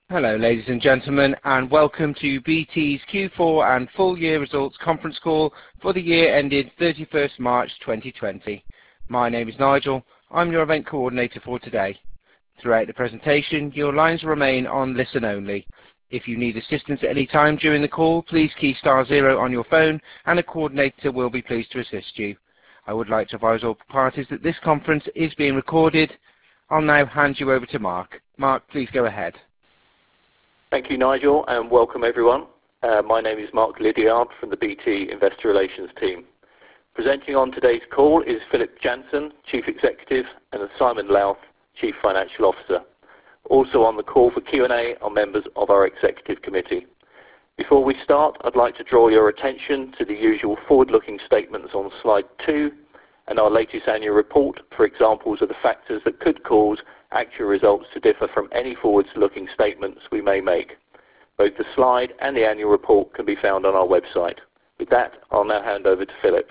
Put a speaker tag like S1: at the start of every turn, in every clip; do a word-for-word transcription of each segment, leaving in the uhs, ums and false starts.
S1: Hello ladies and gentlemen, and welcome to B T's Q four and full year results conference call for the year ended thirty-first March twenty twenty. My name is Nigel. I'm your event coordinator for today. Throughout the presentation, your lines remain on listen only. If you need assistance at any time during the call, please key star zero on your phone and a coordinator will be pleased to assist you. I would like to advise all parties that this conference is being recorded. I'll now hand you over to Mark. Mark, please go ahead.
S2: Thank you, Nigel, and welcome everyone. Uh, my name is Mark Lydiard from the B T Investor Relations team. Presenting on today's call is Philip Jansen, Chief Executive, and Simon Louth, Chief Financial Officer. Also on the call for Q and A are members of our Executive Committee. Before we start, I'd like to draw your attention to the usual forward-looking statements on slide two and our latest annual report for examples of the factors that could cause actual results to differ from any forward-looking statements we may make. Both the slide and the annual report can be found on our website. With that, I'll now hand over to Philip.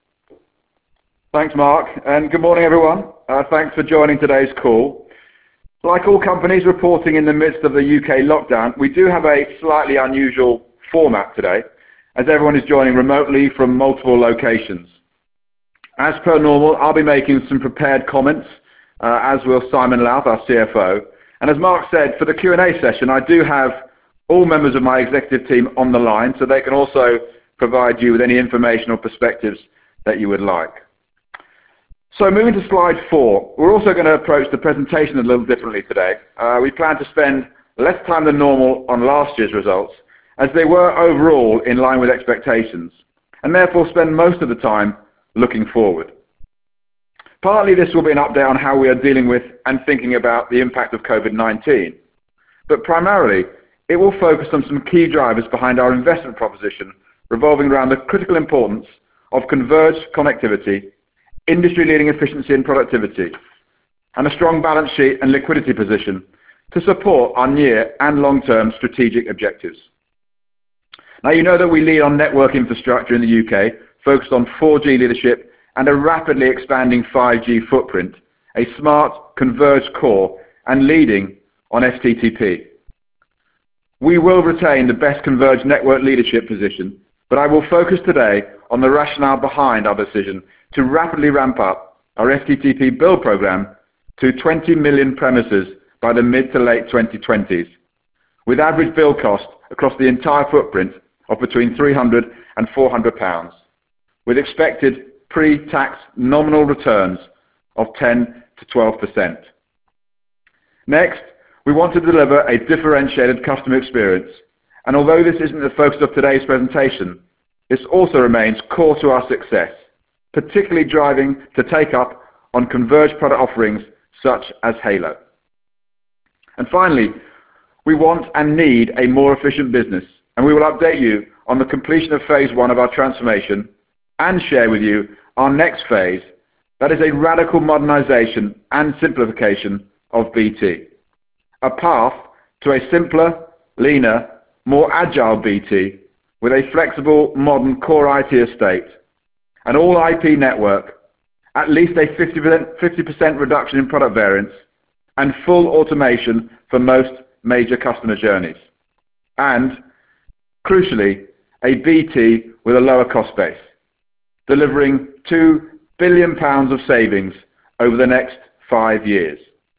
S3: Thanks, Mark, and good morning, everyone. Uh, thanks for joining today's call. Like all companies reporting in the midst of the U K lockdown, we do have a slightly unusual format today, as everyone is joining remotely from multiple locations. As per normal, I'll be making some prepared comments, uh, as will Simon Louth, our C F O. And as Mark said, for the Q and A session, I do have all members of my executive team on the line, so they can also provide you with any information or perspectives that you would like. So moving to slide four, we're also going to approach the presentation a little differently today. Uh, we plan to spend less time than normal on last year's results, as they were overall in line with expectations, and therefore spend most of the time looking forward. Partly this will be an update on how we are dealing with and thinking about the impact of COVID nineteen, but primarily it will focus on some key drivers behind our investment proposition revolving around the critical importance of converged connectivity, industry-leading efficiency and productivity, and a strong balance sheet and liquidity position to support our near and long-term strategic objectives. Now, you know that we lead on network infrastructure in the U K, focused on four G leadership and a rapidly expanding five G footprint, a smart, converged core, and leading on F T T P. We will retain the best converged network leadership position, but I will focus today on the rationale behind our decision to rapidly ramp up our F T T P build program to twenty million premises by the mid to late twenty twenties, with average build cost across the entire footprint of between three hundred and four hundred pounds, with expected pre-tax nominal returns of ten to twelve percent. Next, we want to deliver a differentiated customer experience, and although this isn't the focus of today's presentation, this also remains core to our success, particularly driving to take up on converged product offerings such as Halo. And finally, we want and need a more efficient business, and we will update you on the completion of phase one of our transformation and share with you our next phase, that is a radical modernization and simplification of B T. A path to a simpler, leaner, more agile B T with a flexible, modern core I T estate, an all I P network, at least a fifty percent reduction in product variance, and full automation for most major customer journeys. And, crucially, a B T with a lower cost base, delivering two billion pounds of savings over the next five years.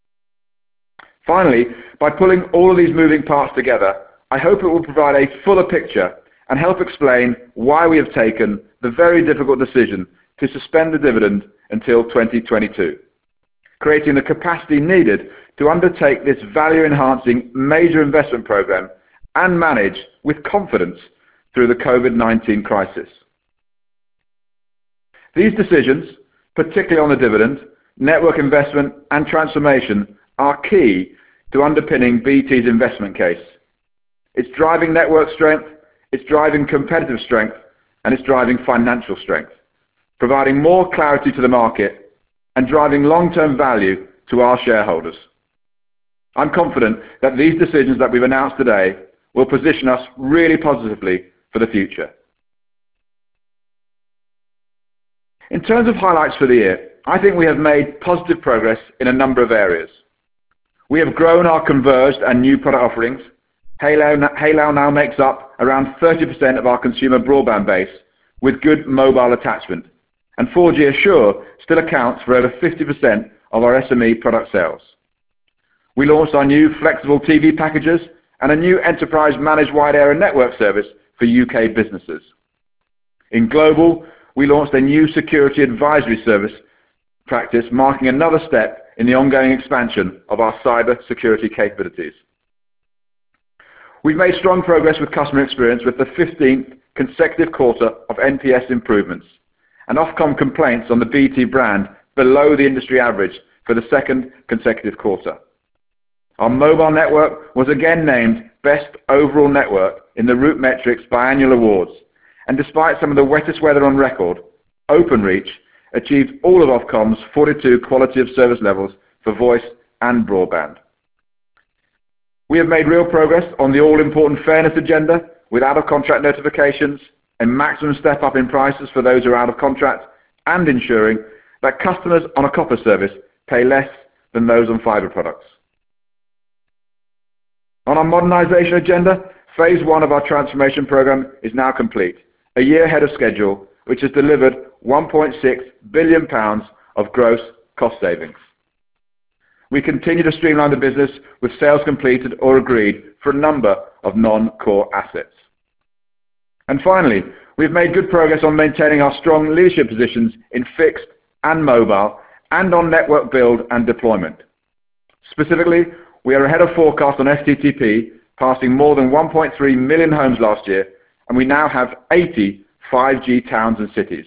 S3: Finally, by pulling all of these moving parts together, I hope it will provide a fuller picture and help explain why we have taken the very difficult decision to suspend the dividend until twenty twenty-two, creating the capacity needed to undertake this value-enhancing major investment program and manage with confidence through the COVID nineteen crisis. These decisions, particularly on the dividend, network investment and transformation, are key to underpinning B T's investment case. It's driving network strength, it's driving competitive strength, and it's driving financial strength, providing more clarity to the market and driving long-term value to our shareholders. I'm confident that these decisions that we've announced today will position us really positively for the future. In terms of highlights for the year, I think we have made positive progress in a number of areas. We have grown our converged and new product offerings. Halo, Halo now makes up around thirty percent of our consumer broadband base with good mobile attachment, and four G Assure still accounts for over fifty percent of our S M E product sales. We launched our new flexible T V packages and a new enterprise managed wide area network service for U K businesses. In global, we launched a new security advisory service practice, marking another step in the ongoing expansion of our cyber security capabilities. We've made strong progress with customer experience with the fifteenth consecutive quarter of N P S improvements and Ofcom complaints on the B T brand below the industry average for the second consecutive quarter. Our mobile network was again named Best Overall Network in the RootMetrics biannual awards, and despite some of the wettest weather on record, Openreach achieved all of Ofcom's forty-two quality of service levels for voice and broadband. We have made real progress on the all-important fairness agenda with out-of-contract notifications, a maximum step-up in prices for those who are out of contract, and ensuring that customers on a copper service pay less than those on fibre products. On our modernisation agenda, phase one of our transformation programme is now complete, a year ahead of schedule, which has delivered one point six billion pounds of gross cost savings. We continue to streamline the business with sales completed or agreed for a number of non-core assets. And finally, we've made good progress on maintaining our strong leadership positions in fixed and mobile and on network build and deployment. Specifically, we are ahead of forecast on F T T P, passing more than one point three million homes last year, and we now have eighty five G towns and cities.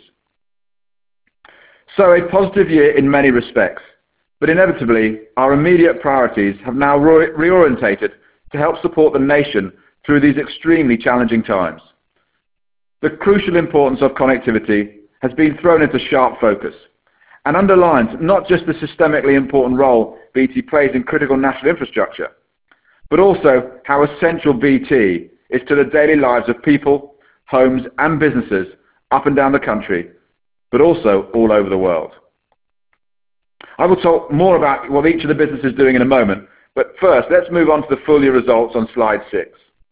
S3: So a positive year in many respects, but inevitably our immediate priorities have now re reorientated to help support the nation through these extremely challenging times. The crucial importance of connectivity has been thrown into sharp focus and underlines not just the systemically important role B T plays in critical national infrastructure, but also how essential B T is to the daily lives of people, homes and businesses up and down the country, but also all over the world. I will talk more about what each of the businesses is doing in a moment, but first let's move on to the full year results on slide six.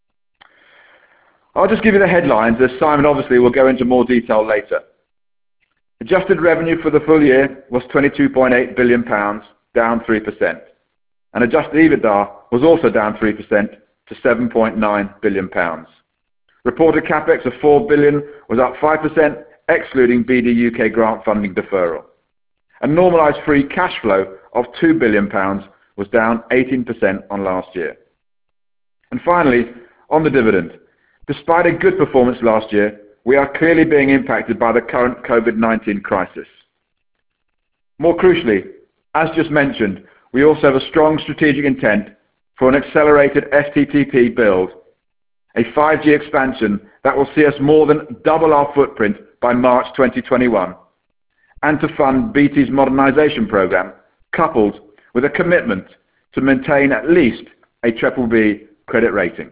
S3: I'll just give you the headlines, as Simon obviously will go into more detail later. Adjusted revenue for the full year was twenty-two point eight billion pounds, down three percent, and adjusted EBITDA was also down three percent to seven point nine billion pounds. Reported CapEx of four billion pounds was up five percent, excluding B D U K grant funding deferral. And normalised free cash flow of two billion pounds was down eighteen percent on last year. And finally, on the dividend, despite a good performance last year, we are clearly being impacted by the current COVID nineteen crisis. More crucially, as just mentioned, we also have a strong strategic intent for an accelerated F T T P build, a five G expansion that will see us more than double our footprint by March twenty twenty-one, and to fund B T's modernisation programme, coupled with a commitment to maintain at least a triple B credit rating.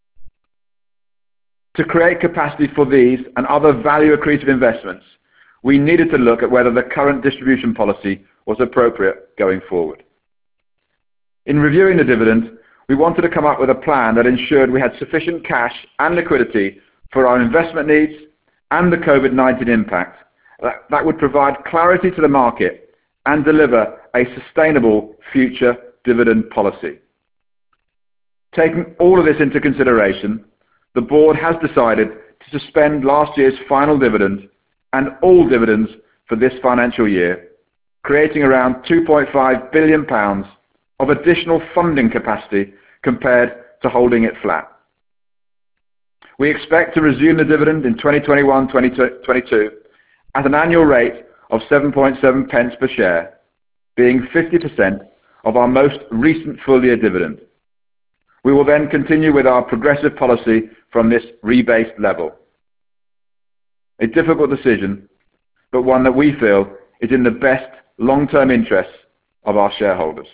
S3: To create capacity for these and other value-accretive investments, we needed to look at whether the current distribution policy was appropriate going forward. In reviewing the dividend, we wanted to come up with a plan that ensured we had sufficient cash and liquidity for our investment needs and the COVID nineteen impact that, that would provide clarity to the market and deliver a sustainable future dividend policy. Taking all of this into consideration, the board has decided to suspend last year's final dividend and all dividends for this financial year, creating around two point five billion pounds of additional funding capacity compared to holding it flat. We expect to resume the dividend in twenty twenty-one twenty twenty-two at an annual rate of seven point seven pence per share, being fifty percent of our most recent full year dividend. We will then continue with our progressive policy from this rebased level. A difficult decision, but one that we feel is in the best long-term interests of our shareholders.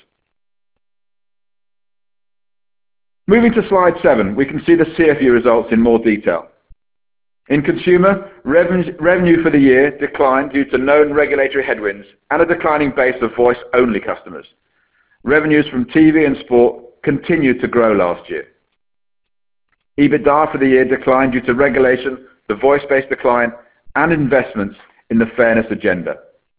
S3: Moving to slide seven, we can see the C F U results in more detail. In consumer, revenue, revenue for the year declined due to known regulatory headwinds and a declining base of voice-only customers. revenues from T V and sport continued to grow last year. EBITDA for the year declined due to regulation, the voice-based decline, and investments in the fairness agenda.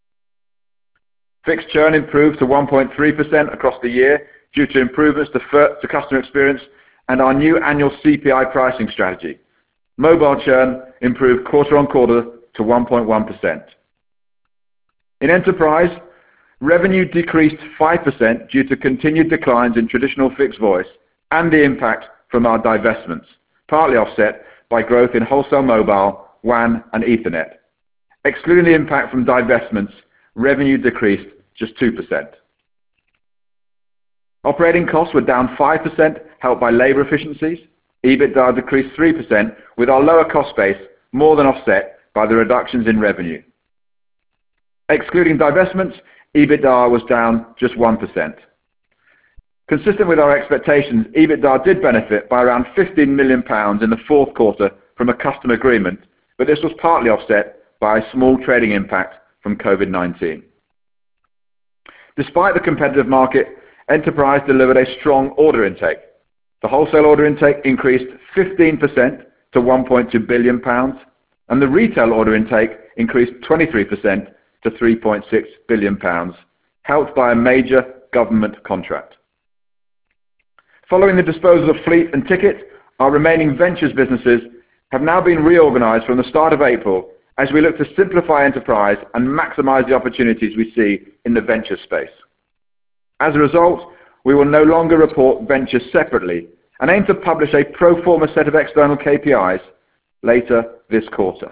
S3: Fixed churn improved to one point three percent across the year due to improvements to, to customer experience and our new annual C P I pricing strategy. Mobile churn improved quarter on quarter to one point one percent. In enterprise, revenue decreased five percent due to continued declines in traditional fixed voice and the impact from our divestments, partly offset by growth in wholesale mobile, W A N and Ethernet. Excluding the impact from divestments, revenue decreased just two percent. Operating costs were down five percent, helped by labour efficiencies. EBITDA decreased three percent, with our lower cost base more than offset by the reductions in revenue. Excluding divestments, EBITDA was down just one percent. Consistent with our expectations, EBITDA did benefit by around fifteen million pounds in the fourth quarter from a customer agreement, but this was partly offset by a small trading impact from COVID nineteen. Despite the competitive market, Enterprise delivered a strong order intake. The wholesale order intake increased fifteen percent to one point two billion pounds, and the retail order intake increased twenty-three percent to three point six billion pounds, helped by a major government contract. Following the disposal of Fleet and Ticket, our remaining ventures businesses have now been reorganised from the start of April as we look to simplify Enterprise and maximise the opportunities we see in the ventures space. As a result, we will no longer report ventures separately and aim to publish a pro forma set of external K P Is later this quarter.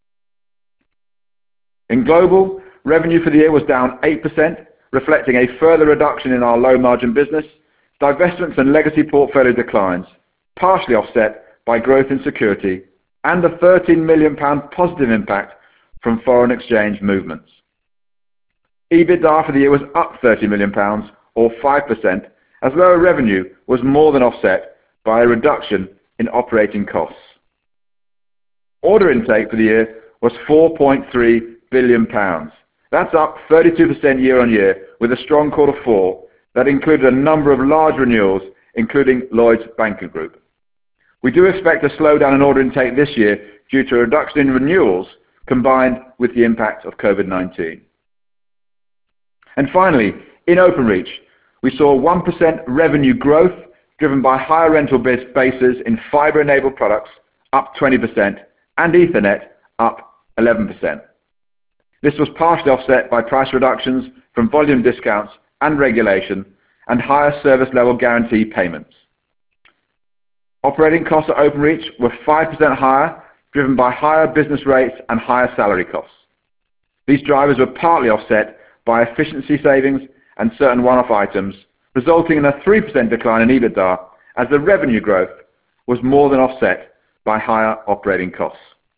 S3: In Global, revenue for the year was down eight percent, reflecting a further reduction in our low-margin business, divestments and legacy portfolio declines, partially offset by growth in security and a thirteen million pounds positive impact from foreign exchange movements. EBITDA for the year was up thirty million pounds, or five percent, as lower revenue was more than offset by a reduction in operating costs. Order intake for the year was four point three billion pounds. That's up thirty-two percent year on year, with a strong quarter four that included a number of large renewals, including Lloyds Banking Group. We do expect a slowdown in order intake this year due to a reduction in renewals combined with the impact of COVID nineteen. And finally, in Openreach, we saw one percent revenue growth driven by higher rental bases in fibre-enabled products, up twenty percent, and Ethernet, up eleven percent. This was partially offset by price reductions from volume discounts and regulation and higher service level guarantee payments. Operating costs at Openreach were five percent higher, driven by higher business rates and higher salary costs. These drivers were partly offset by efficiency savings and certain one-off items, resulting in a three percent decline in EBITDA as the revenue growth was more than offset by higher operating costs.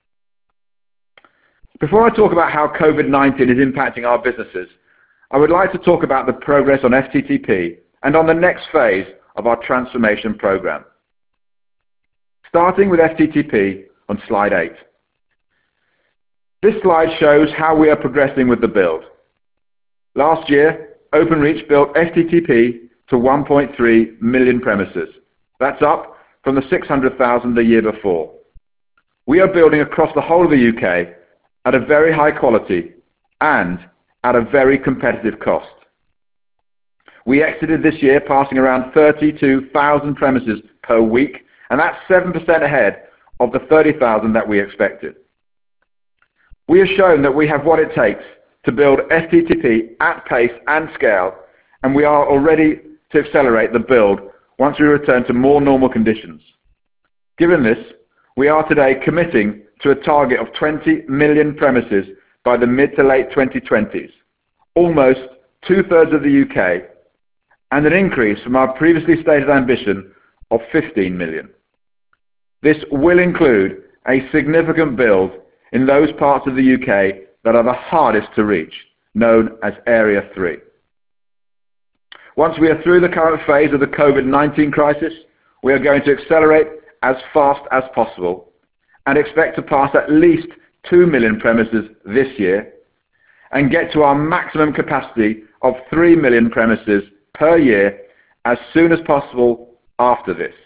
S3: Before I talk about how COVID nineteen is impacting our businesses, I would like to talk about the progress on F T T P and on the next phase of our transformation programme. Starting with F T T P on slide eight. This slide shows how we are progressing with the build. Last year, Openreach built F T T P to one point three million premises. That's up from the six hundred thousand the year before. We are building across the whole of the U K at a very high quality and at a very competitive cost. We exited this year passing around thirty-two thousand premises per week, and that's seven percent ahead of the thirty thousand that we expected. We have shown that we have what it takes to build F T T P at pace and scale, and we are already to accelerate the build once we return to more normal conditions. Given this, we are today committing to a target of twenty million premises by the mid to late twenty twenties, almost two-thirds of the U K, and an increase from our previously stated ambition of fifteen million. This will include a significant build in those parts of the U K that are the hardest to reach, known as Area three. Once we are through the current phase of the COVID nineteen crisis, we are going to accelerate as fast as possible and expect to pass at least two million premises this year and get to our maximum capacity of three million premises per year as soon as possible after this.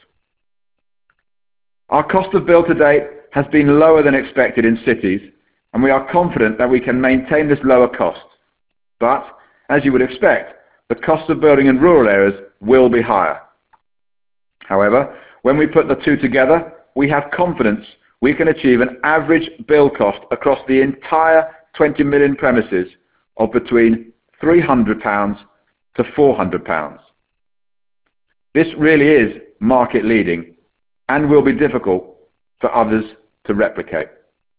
S3: Our cost of build to date has been lower than expected in cities, and we are confident that we can maintain this lower cost. But, as you would expect, the cost of building in rural areas will be higher. However, when we put the two together, we have confidence we can achieve an average build cost across the entire twenty million premises of between three hundred pounds to four hundred pounds. This really is market leading and will be difficult for others to replicate.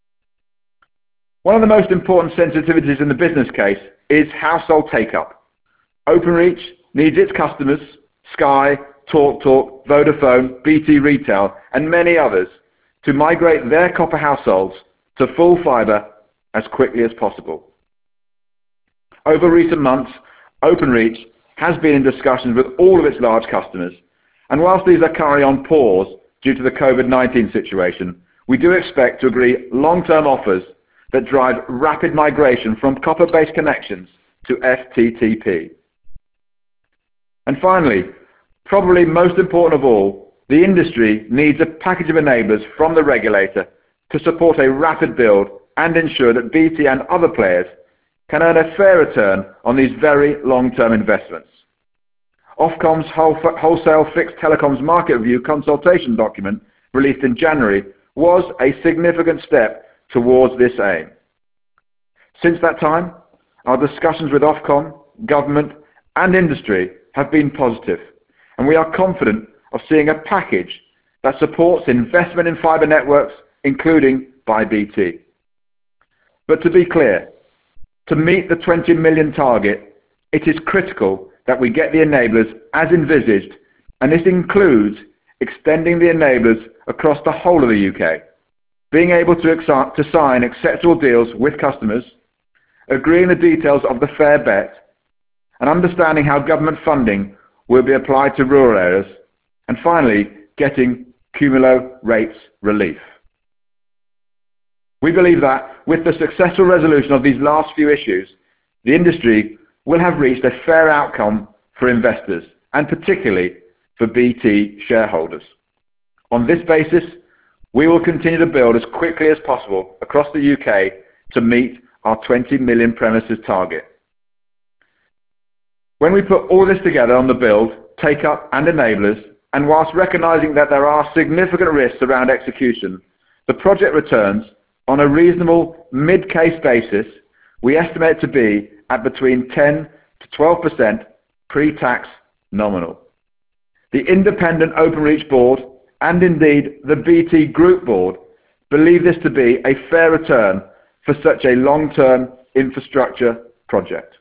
S3: One of the most important sensitivities in the business case is household take-up. Openreach needs its customers, Sky, TalkTalk, Vodafone, B T Retail and many others to migrate their copper households to full fibre as quickly as possible. Over recent months, Openreach has been in discussions with all of its large customers, and whilst these are currently on pause due to the COVID nineteen situation, we do expect to agree long-term offers that drive rapid migration from copper-based connections to F T T P. And finally, probably most important of all, the industry needs a package of enablers from the regulator to support a rapid build and ensure that B T and other players can earn a fair return on these very long-term investments. Ofcom's Wholesale Fixed Telecoms Market Review consultation document, released in January, was a significant step towards this aim. Since that time, our discussions with Ofcom, government and industry have been positive, and we are confident of seeing a package that supports investment in fibre networks, including by B T. But to be clear, to meet the twenty million target, it is critical that we get the enablers as envisaged, and this includes extending the enablers across the whole of the U K, being able to, to sign acceptable deals with customers, agreeing the details of the fair bet, and understanding how government funding will be applied to rural areas, and finally, getting cumulo rates relief. We believe that, with the successful resolution of these last few issues, the industry will have reached a fair outcome for investors, and particularly for B T shareholders. On this basis, we will continue to build as quickly as possible across the U K to meet our twenty million premises target. When we put all this together on the build, take-up and enablers, and whilst recognising that there are significant risks around execution, the project returns, on a reasonable mid-case basis, we estimate to be at between ten to twelve percent pre-tax nominal. The independent Openreach board, and indeed the B T Group board, believe this to be a fair return for such a long-term infrastructure project.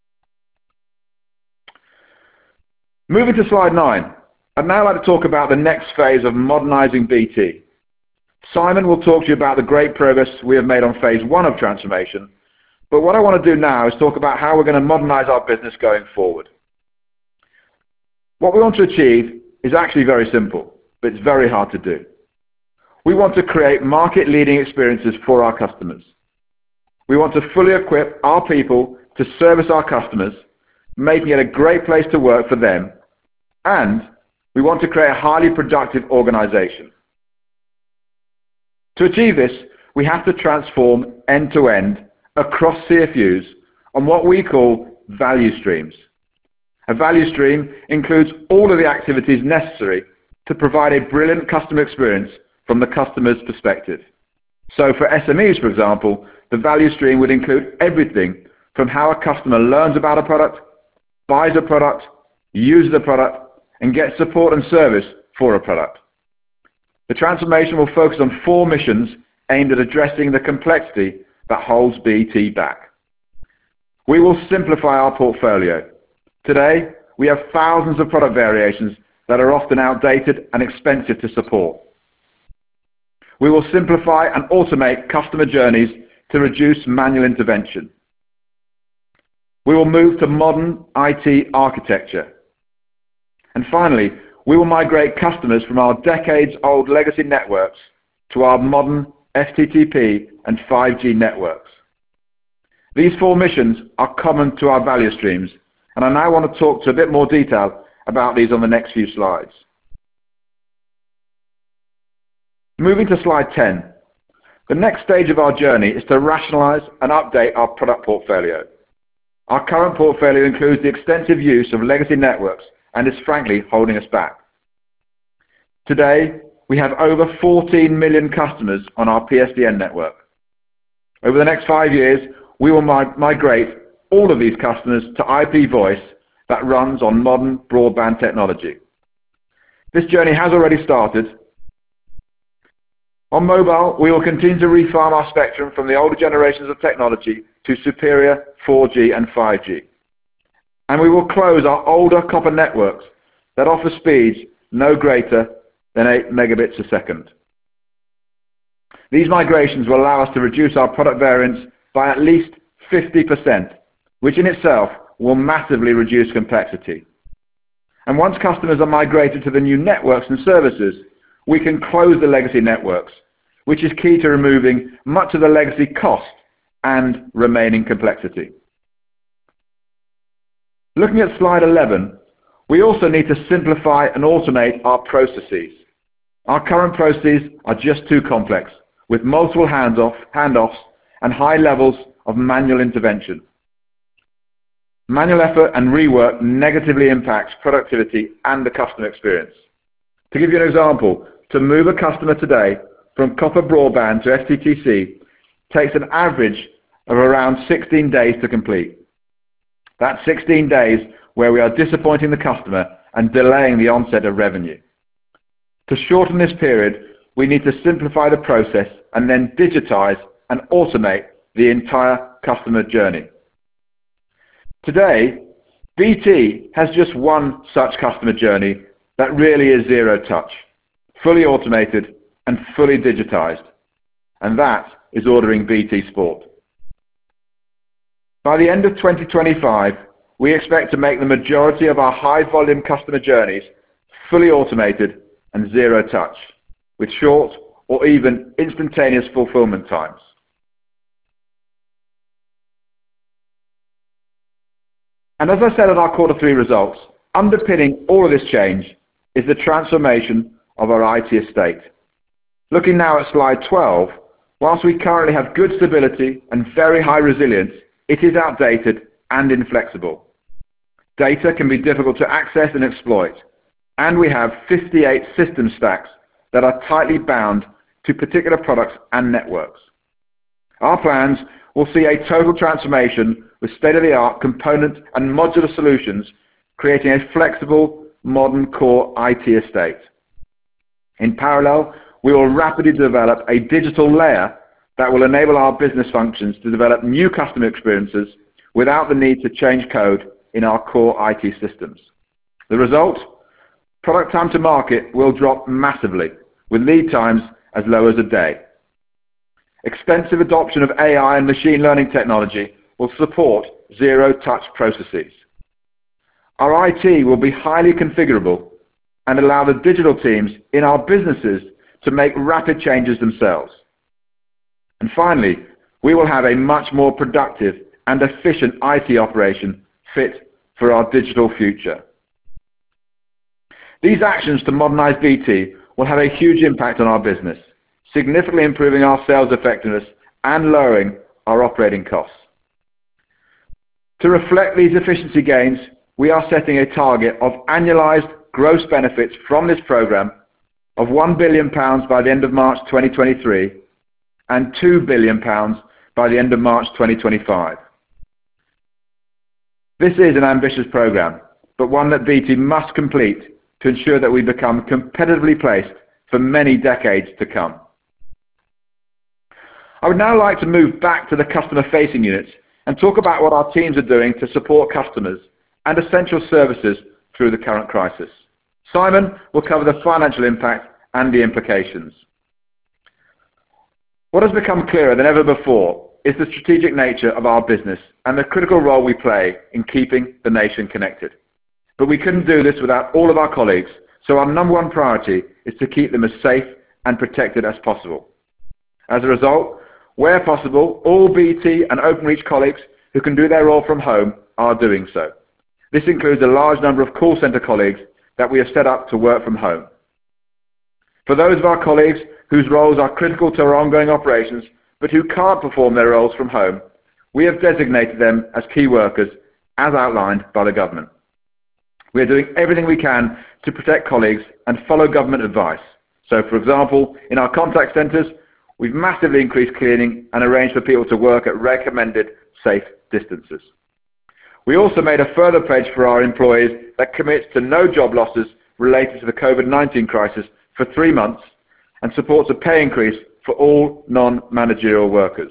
S3: Moving to slide nine, I'd now like to talk about the next phase of modernising B T. Simon will talk to you about the great progress we have made on phase one of transformation, but what I want to do now is talk about how we're going to modernise our business going forward. What we want to achieve is actually very simple, but it's very hard to do. We want to create market-leading experiences for our customers. We want to fully equip our people to service our customers, making it a great place to work for them, and we want to create a highly productive organisation. To achieve this, we have to transform end-to-end across C F Us on what we call value streams. A value stream includes all of the activities necessary to provide a brilliant customer experience from the customer's perspective. So for S M Es, for example, the value stream would include everything from how a customer learns about a product, buys a product, uses a product, and gets support and service for a product. The transformation will focus on four missions aimed at addressing the complexity that holds B T back. We will simplify our portfolio. Today, we have thousands of product variations that are often outdated and expensive to support. We will simplify and automate customer journeys to reduce manual intervention. We will move to modern I T architecture. And finally, we will migrate customers from our decades-old legacy networks to our modern F T T P and five G networks. These four missions are common to our value streams, and I now want to talk to a bit more detail about these on the next few slides. Moving to slide ten. The next stage of our journey is to rationalize and update our product portfolio. Our current portfolio includes the extensive use of legacy networks and is frankly holding us back. Today, we have over fourteen million customers on our P S D N network. Over the next five years, we will mi migrate all of these customers to I P voice that runs on modern broadband technology. This journey has already started. On mobile, we will continue to refarm our spectrum from the older generations of technology to superior four G and five G. And we will close our older copper networks that offer speeds no greater than eight megabits a second. These migrations will allow us to reduce our product variance by at least fifty percent, which in itself will massively reduce complexity. And once customers are migrated to the new networks and services, we can close the legacy networks, which is key to removing much of the legacy cost and remaining complexity. Looking at slide eleven, we also need to simplify and automate our processes. Our current processes are just too complex, with multiple handoff, handoffs and high levels of manual intervention. Manual effort and rework negatively impacts productivity and the customer experience. To give you an example, to move a customer today from copper broadband to F T T C takes an average of around sixteen days to complete. That's sixteen days where we are disappointing the customer and delaying the onset of revenue. To shorten this period, we need to simplify the process and then digitize and automate the entire customer journey. Today, B T has just one such customer journey that really is zero touch, fully automated and fully digitized, and that is ordering B T Sport. By the end of twenty twenty-five, we expect to make the majority of our high-volume customer journeys fully automated and zero touch, with short or even instantaneous fulfillment times. And as I said at our quarter three results, underpinning all of this change is the transformation of our I T estate. Looking now at slide twelve, whilst we currently have good stability and very high resilience, it is outdated and inflexible. Data can be difficult to access and exploit, and we have fifty-eight system stacks that are tightly bound to particular products and networks. Our plans will see a total transformation with state-of-the-art component and modular solutions, creating a flexible, modern core I T estate. In parallel, we will rapidly develop a digital layer that will enable our business functions to develop new customer experiences without the need to change code in our core I T systems. The result? Product time to market will drop massively, with lead times as low as a day. Extensive adoption of A I and machine learning technology will support zero-touch processes. Our I T will be highly configurable and allow the digital teams in our businesses to make rapid changes themselves. And finally, we will have a much more productive and efficient I T operation fit for our digital future. These actions to modernize B T will have a huge impact on our business, significantly improving our sales effectiveness and lowering our operating costs. To reflect these efficiency gains, we are setting a target of annualized gross benefits from this program of one billion pounds by the end of March twenty twenty-three and two billion pounds by the end of March twenty twenty-five. This is an ambitious program, but one that B T must complete to ensure that we become competitively placed for many decades to come. I would now like to move back to the customer-facing units and talk about what our teams are doing to support customers and essential services through the current crisis. Simon will cover the financial impact and the implications. What has become clearer than ever before is the strategic nature of our business and the critical role we play in keeping the nation connected. But we couldn't do this without all of our colleagues, so our number one priority is to keep them as safe and protected as possible. As a result, where possible, all B T and Openreach colleagues who can do their role from home are doing so. This includes a large number of call centre colleagues that we have set up to work from home. For those of our colleagues whose roles are critical to our ongoing operations, but who can't perform their roles from home, we have designated them as key workers, as outlined by the government. We are doing everything we can to protect colleagues and follow government advice. So, for example, in our contact centres, we've massively increased cleaning and arranged for people to work at recommended safe distances. We also made a further pledge for our employees that commits to no job losses related to the COVID nineteen crisis for three months and supports a pay increase for all non-managerial workers.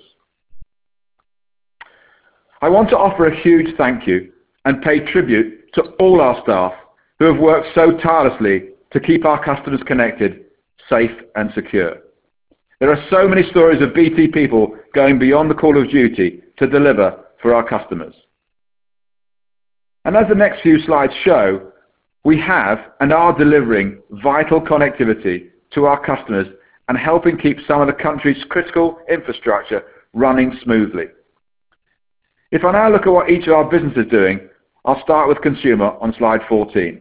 S3: I want to offer a huge thank you and pay tribute to all our staff who have worked so tirelessly to keep our customers connected, safe and secure. There are so many stories of B T people going beyond the call of duty to deliver for our customers. And as the next few slides show, we have and are delivering vital connectivity to our customers and helping keep some of the country's critical infrastructure running smoothly. If I now look at what each of our businesses is doing, I'll start with consumer on slide fourteen.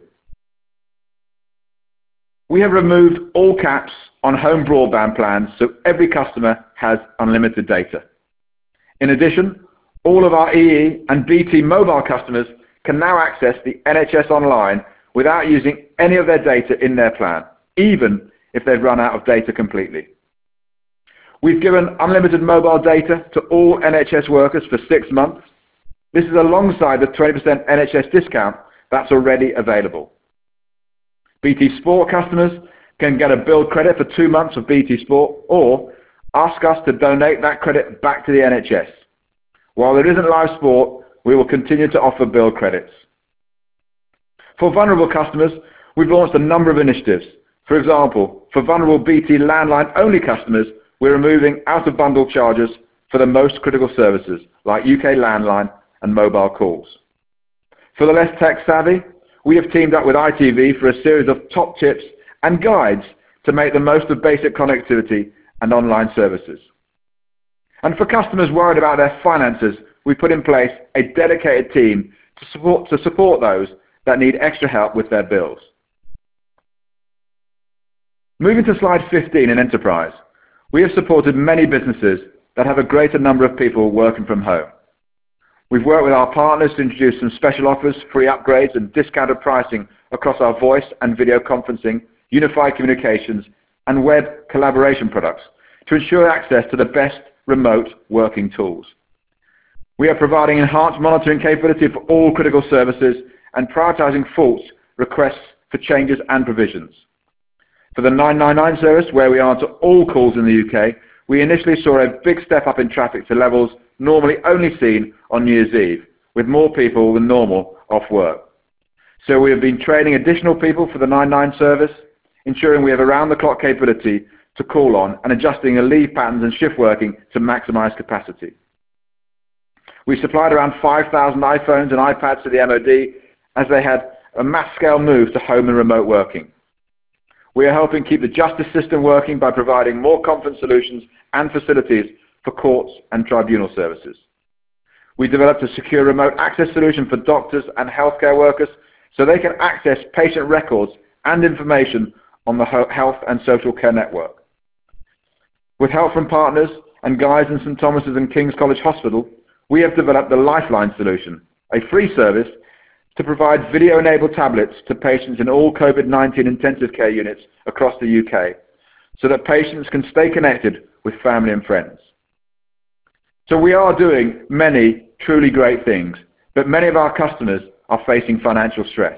S3: We have removed all caps on home broadband plans so every customer has unlimited data. In addition, all of our E E and B T mobile customers can now access the N H S online without using any of their data in their plan, even if they've run out of data completely. We've given unlimited mobile data to all N H S workers for six months. This is alongside the twenty percent N H S discount that's already available. B T Sport customers can get a bill credit for two months of B T Sport or ask us to donate that credit back to the N H S. While there isn't live sport, we will continue to offer bill credits. For vulnerable customers, we've launched a number of initiatives. For example, for vulnerable B T landline-only customers, we're removing out-of-bundle charges for the most critical services, like U K landline and mobile calls. For the less tech-savvy, we have teamed up with I T V for a series of top tips and guides to make the most of basic connectivity and online services. And for customers worried about their finances, we put in place a dedicated team to support, to support those that need extra help with their bills. Moving to slide fifteen in enterprise, we have supported many businesses that have a greater number of people working from home. We've worked with our partners to introduce some special offers, free upgrades and discounted pricing across our voice and video conferencing, unified communications and web collaboration products to ensure access to the best remote working tools. We are providing enhanced monitoring capability for all critical services and prioritizing faults, requests for changes and provisions. For the nine nine nine service, where we answer all calls in the U K, we initially saw a big step up in traffic to levels normally only seen on New Year's Eve, with more people than normal off work. So we have been training additional people for the nine nine nine service, ensuring we have around-the-clock capability to call on and adjusting the leave patterns and shift working to maximize capacity. We supplied around five thousand iPhones and iPads to the M O D as they had a mass-scale move to home and remote working. We are helping keep the justice system working by providing more conference solutions and facilities for courts and tribunal services. We developed a secure remote access solution for doctors and healthcare workers so they can access patient records and information on the health and social care network. With help from partners and Guy's and St Thomas's and King's College Hospital, we have developed the Lifeline solution, a free service to provide video-enabled tablets to patients in all COVID nineteen intensive care units across the U K so that patients can stay connected with family and friends. So we are doing many truly great things, but many of our customers are facing financial stress.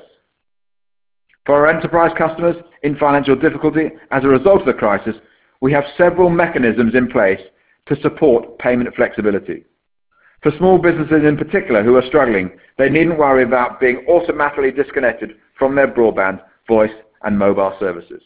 S3: For our enterprise customers in financial difficulty as a result of the crisis, we have several mechanisms in place to support payment flexibility. For small businesses in particular who are struggling, they needn't worry about being automatically disconnected from their broadband, voice and mobile services.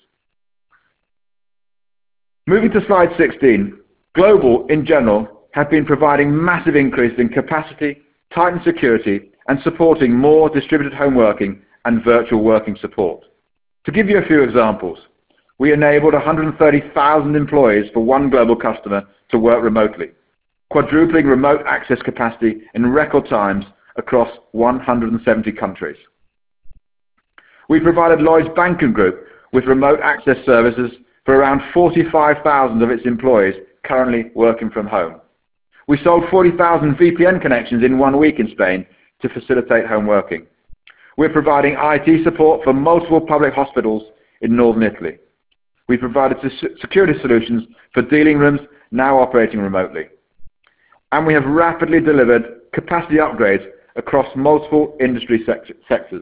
S3: Moving to slide sixteen, Global in general have been providing massive increase in capacity, tightened security and supporting more distributed home working and virtual working support. To give you a few examples, we enabled one hundred thirty thousand employees for one global customer to work remotely, quadrupling remote access capacity in record times across one hundred seventy countries. We provided Lloyds Banking Group with remote access services for around forty-five thousand of its employees currently working from home. We sold forty thousand V P N connections in one week in Spain to facilitate home working. We're providing I T support for multiple public hospitals in northern Italy. We provided security solutions for dealing rooms now operating remotely. And we have rapidly delivered capacity upgrades across multiple industry sectors.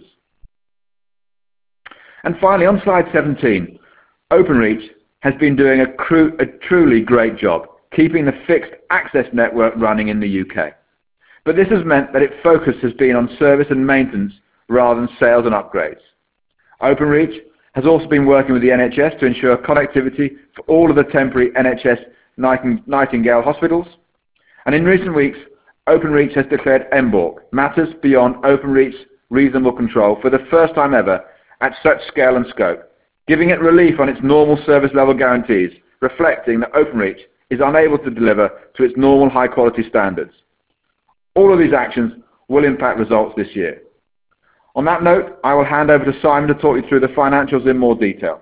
S3: And finally, on slide seventeen, Openreach has been doing a, cru a truly great job keeping the fixed access network running in the U K. But this has meant that its focus has been on service and maintenance rather than sales and upgrades. Openreach has also been working with the N H S to ensure connectivity for all of the temporary N H S Nightingale hospitals. And in recent weeks, Openreach has declared M B O R C, Matters Beyond Openreach's Reasonable Control, for the first time ever at such scale and scope, giving it relief on its normal service level guarantees, reflecting that Openreach is unable to deliver to its normal high quality standards. All of these actions will impact results this year. On that note, I will hand over to Simon to talk you through the financials in more detail.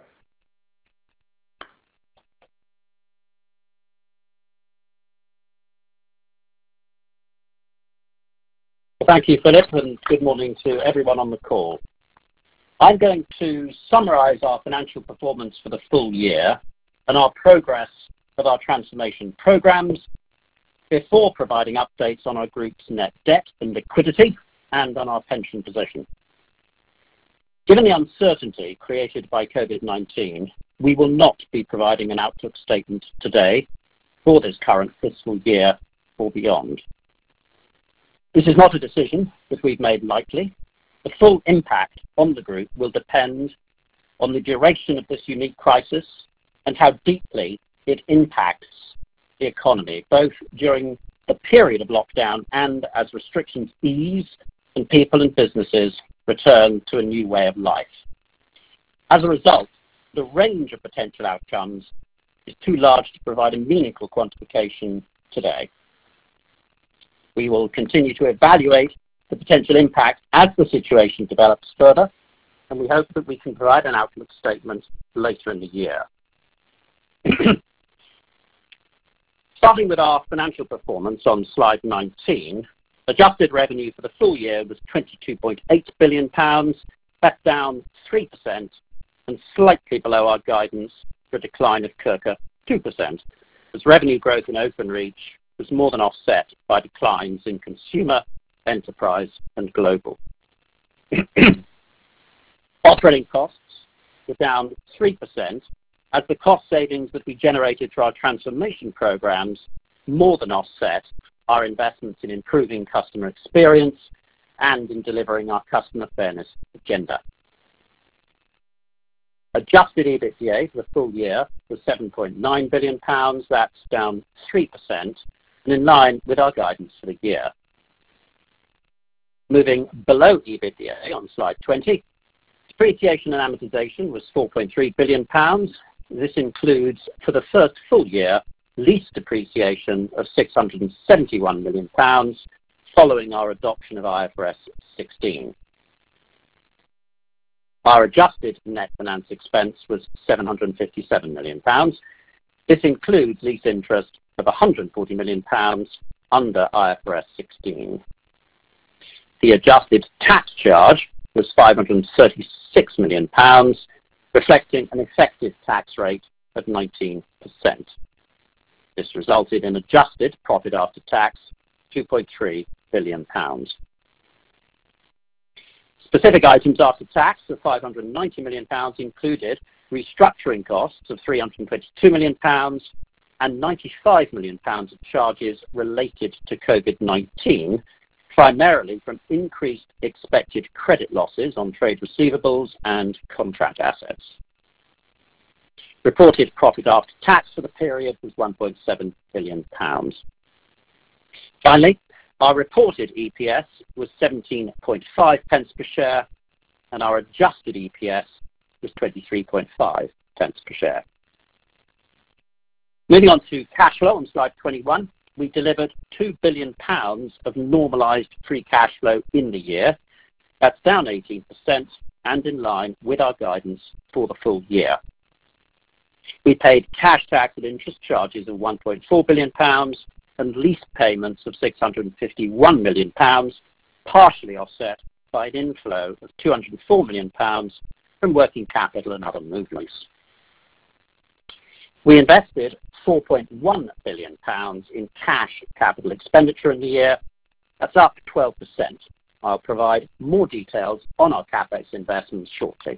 S4: Thank you, Philip, and good morning to everyone on the call. I'm going to summarise our financial performance for the full year and our progress of our transformation programmes before providing updates on our group's net debt and liquidity and on our pension position. Given the uncertainty created by COVID nineteen, we will not be providing an outlook statement today for this current fiscal year or beyond. This is not a decision that we've made lightly. The full impact on the group will depend on the duration of this unique crisis and how deeply it impacts the economy, both during the period of lockdown and as restrictions ease and people and businesses return to a new way of life. As a result, the range of potential outcomes is too large to provide a meaningful quantification today. We will continue to evaluate the potential impact as the situation develops further, and we hope that we can provide an outlook statement later in the year. Starting with our financial performance on slide nineteen, adjusted revenue for the full year was twenty-two point eight billion pounds, that's down three percent and slightly below our guidance for a decline of circa two percent, as revenue growth in Openreach was more than offset by declines in consumer, enterprise and global. Operating costs were down three percent as the cost savings that we generated through our transformation programs more than offset our investments in improving customer experience and in delivering our customer fairness agenda. Adjusted EBITDA for the full year was seven point nine billion pounds, that's down three percent and in line with our guidance for the year. Moving below EBITDA on slide twenty, depreciation and amortization was four point three billion pounds. This includes, for the first full year, lease depreciation of six hundred seventy-one million pounds following our adoption of I F R S sixteen. Our adjusted net finance expense was seven hundred fifty-seven million pounds. This includes lease interest of one hundred forty million pounds under I F R S sixteen. The adjusted tax charge was five hundred thirty-six million pounds, reflecting an effective tax rate of nineteen percent. This resulted in adjusted profit after tax two point three billion pounds. Specific items after tax of five hundred ninety million pounds included restructuring costs of three hundred twenty-two million pounds and ninety-five million pounds of charges related to COVID nineteen, primarily from increased expected credit losses on trade receivables and contract assets. Reported profit after tax for the period was one point seven billion pounds. Finally, our reported E P S was seventeen point five pence per share, and our adjusted E P S was twenty-three point five pence per share. Moving on to cash flow on slide twenty-one, we delivered two billion pounds of normalised free cash flow in the year. That's down eighteen percent and in line with our guidance for the full year. We paid cash tax and interest charges of one point four billion pounds and lease payments of six hundred fifty-one million pounds, partially offset by an inflow of two hundred four million pounds from working capital and other movements. We invested four point one billion pounds in cash capital expenditure in the year. That's up twelve percent. I'll provide more details on our CapEx investments shortly.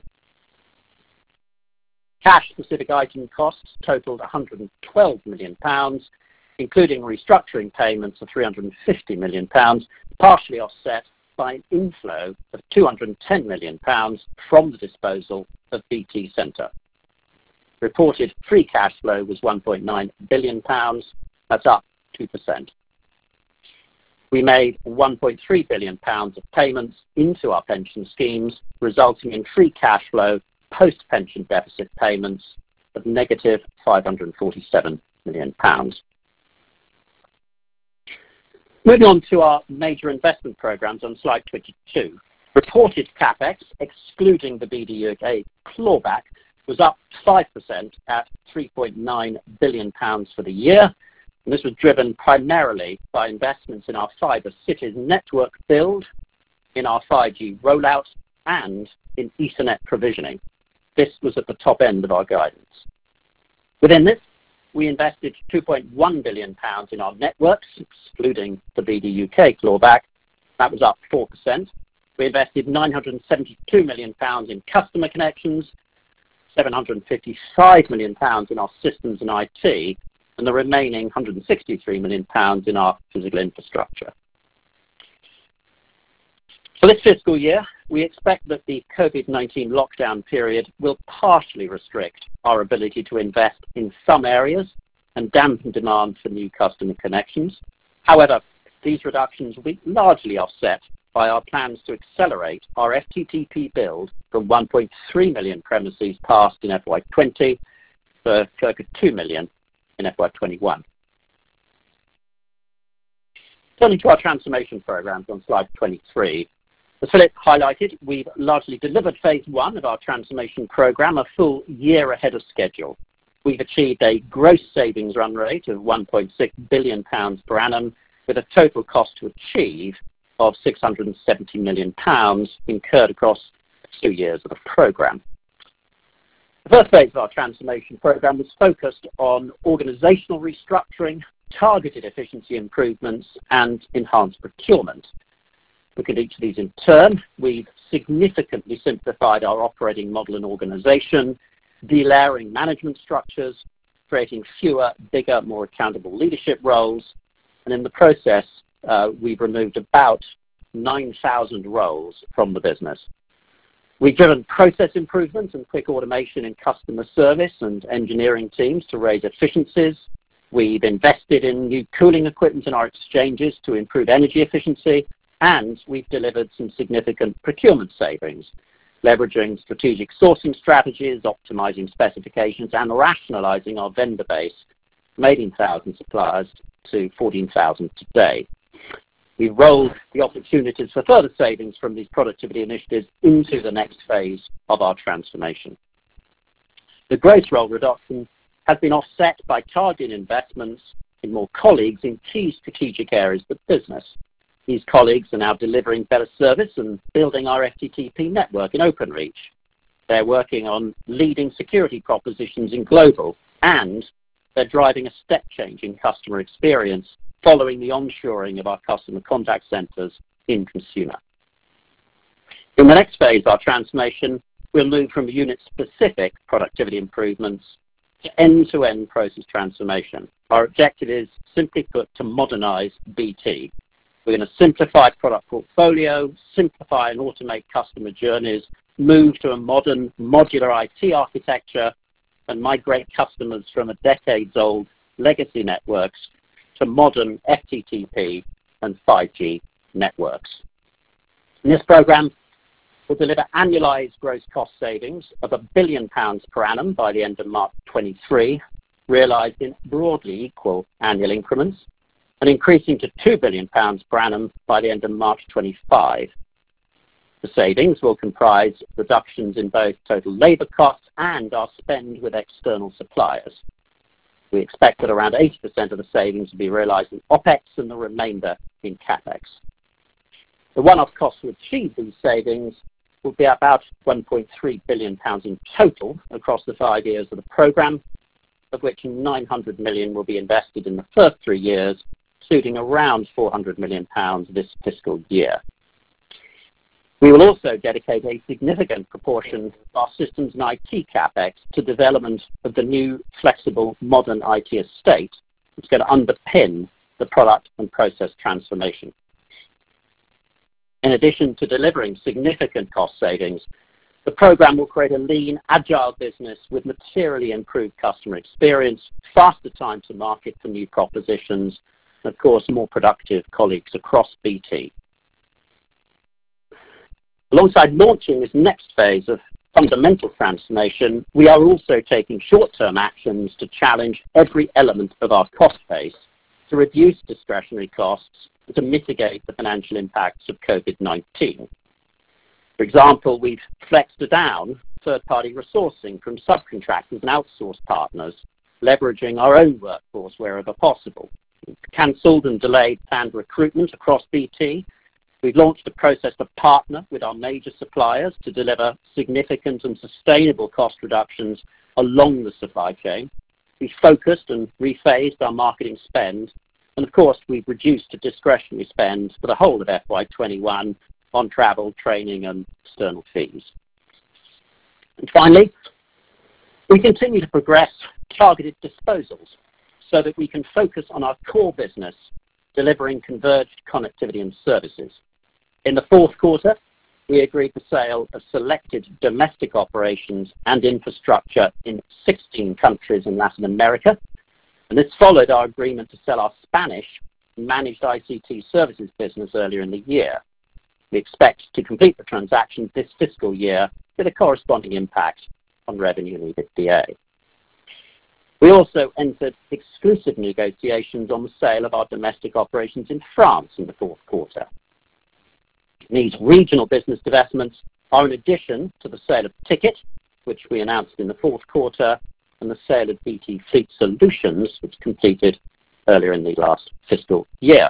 S4: Cash-specific item costs totaled one hundred twelve million pounds, including restructuring payments of three hundred fifty million pounds, partially offset by an inflow of two hundred ten million pounds from the disposal of B T Centre. Reported free cash flow was one point nine billion pounds. That's up two percent. We made one point three billion pounds of payments into our pension schemes, resulting in free cash flow post-pension deficit payments of negative five hundred forty-seven million pounds. Moving on to our major investment programmes on slide twenty-two. Reported CapEx, excluding the B D U K clawback, was up five percent at three point nine billion pounds for the year. And this was driven primarily by investments in our fibre cities network build, in our five G rollout, and in Ethernet provisioning. This was at the top end of our guidance. Within this, we invested two point one billion pounds in our networks, excluding the B D U K clawback. That was up four percent. We invested nine hundred seventy-two million pounds in customer connections, seven hundred fifty-five million pounds in our systems and I T, and the remaining one hundred sixty-three million pounds in our physical infrastructure. For this fiscal year, we expect that the COVID nineteen lockdown period will partially restrict our ability to invest in some areas and dampen demand for new customer connections. However, these reductions will be largely offset by our plans to accelerate our F T T P build from one point three million premises passed in F Y twenty to circa two million in F Y twenty-one. Turning to our transformation programs on slide twenty-three. As Philip highlighted, we've largely delivered phase one of our transformation program a full year ahead of schedule. We've achieved a gross savings run rate of one point six billion pounds per annum, with a total cost to achieve of six hundred seventy million pounds incurred across two years of the programme. The first phase of our transformation programme was focused on organisational restructuring, targeted efficiency improvements, and enhanced procurement. Look at each of these in turn. We've significantly simplified our operating model and organisation, delayering management structures, creating fewer, bigger, more accountable leadership roles, and in the process, uh, we've removed about nine thousand roles from the business. We've driven process improvements and quick automation in customer service and engineering teams to raise efficiencies. We've invested in new cooling equipment in our exchanges to improve energy efficiency, and we've delivered some significant procurement savings, leveraging strategic sourcing strategies, optimizing specifications, and rationalizing our vendor base from eighteen thousand suppliers to fourteen thousand today. We've rolled the opportunities for further savings from these productivity initiatives into the next phase of our transformation. The gross role reduction has been offset by targeted investments in more colleagues in key strategic areas of the business. These colleagues are now delivering better service and building our F T T P network in Openreach. They're working on leading security propositions in global, and they're driving a step change in customer experience following the onshoring of our customer contact centres in consumer. In the next phase of our transformation, we'll move from unit-specific productivity improvements to end-to-end process transformation. Our objective is, simply put, to modernise B T. We're going to simplify product portfolio, simplify and automate customer journeys, move to a modern modular I T architecture, and migrate customers from a decades-old legacy networks to modern F T T P and five G networks. In this programme, we'll deliver annualised gross cost savings of a billion pounds per annum by the end of March twenty-three, realised in broadly equal annual increments. and increasing to two billion pounds per annum by the end of March twenty-five. The savings will comprise reductions in both total labour costs and our spend with external suppliers. We expect that around eighty percent of the savings will be realised in OPEX and the remainder in CAPEX. The one-off costs to achieve these savings will be about one point three billion pounds in total across the five years of the programme, of which nine hundred million pounds will be invested in the first three years, suiting around four hundred million pounds this fiscal year. We will also dedicate a significant proportion of our systems and I T CAPEX to development of the new flexible modern I T estate that's going to underpin the product and process transformation. In addition to delivering significant cost savings, the programme will create a lean, agile business with materially improved customer experience, faster time to market for new propositions, and of course more productive colleagues across B T. Alongside launching this next phase of fundamental transformation, we are also taking short-term actions to challenge every element of our cost base to reduce discretionary costs and to mitigate the financial impacts of COVID nineteen. For example, we've flexed down third-party resourcing from subcontractors and outsourced partners, leveraging our own workforce wherever possible. We've cancelled and delayed planned recruitment across B T. We've launched a process to partner with our major suppliers to deliver significant and sustainable cost reductions along the supply chain. We've focused and rephased our marketing spend. And of course, we've reduced discretionary spend for the whole of F Y twenty-one on travel, training and external fees. And finally, we continue to progress targeted disposals so that we can focus on our core business, delivering converged connectivity and services. In the fourth quarter, we agreed the sale of selected domestic operations and infrastructure in sixteen countries in Latin America, and this followed our agreement to sell our Spanish managed I C T services business earlier in the year. We expect to complete the transaction this fiscal year with a corresponding impact on revenue and EBITDA. We also entered exclusive negotiations on the sale of our domestic operations in France in the fourth quarter. These regional business divestments are in addition to the sale of Ticket, which we announced in the fourth quarter, and the sale of B T Fleet Solutions, which completed earlier in the last fiscal year.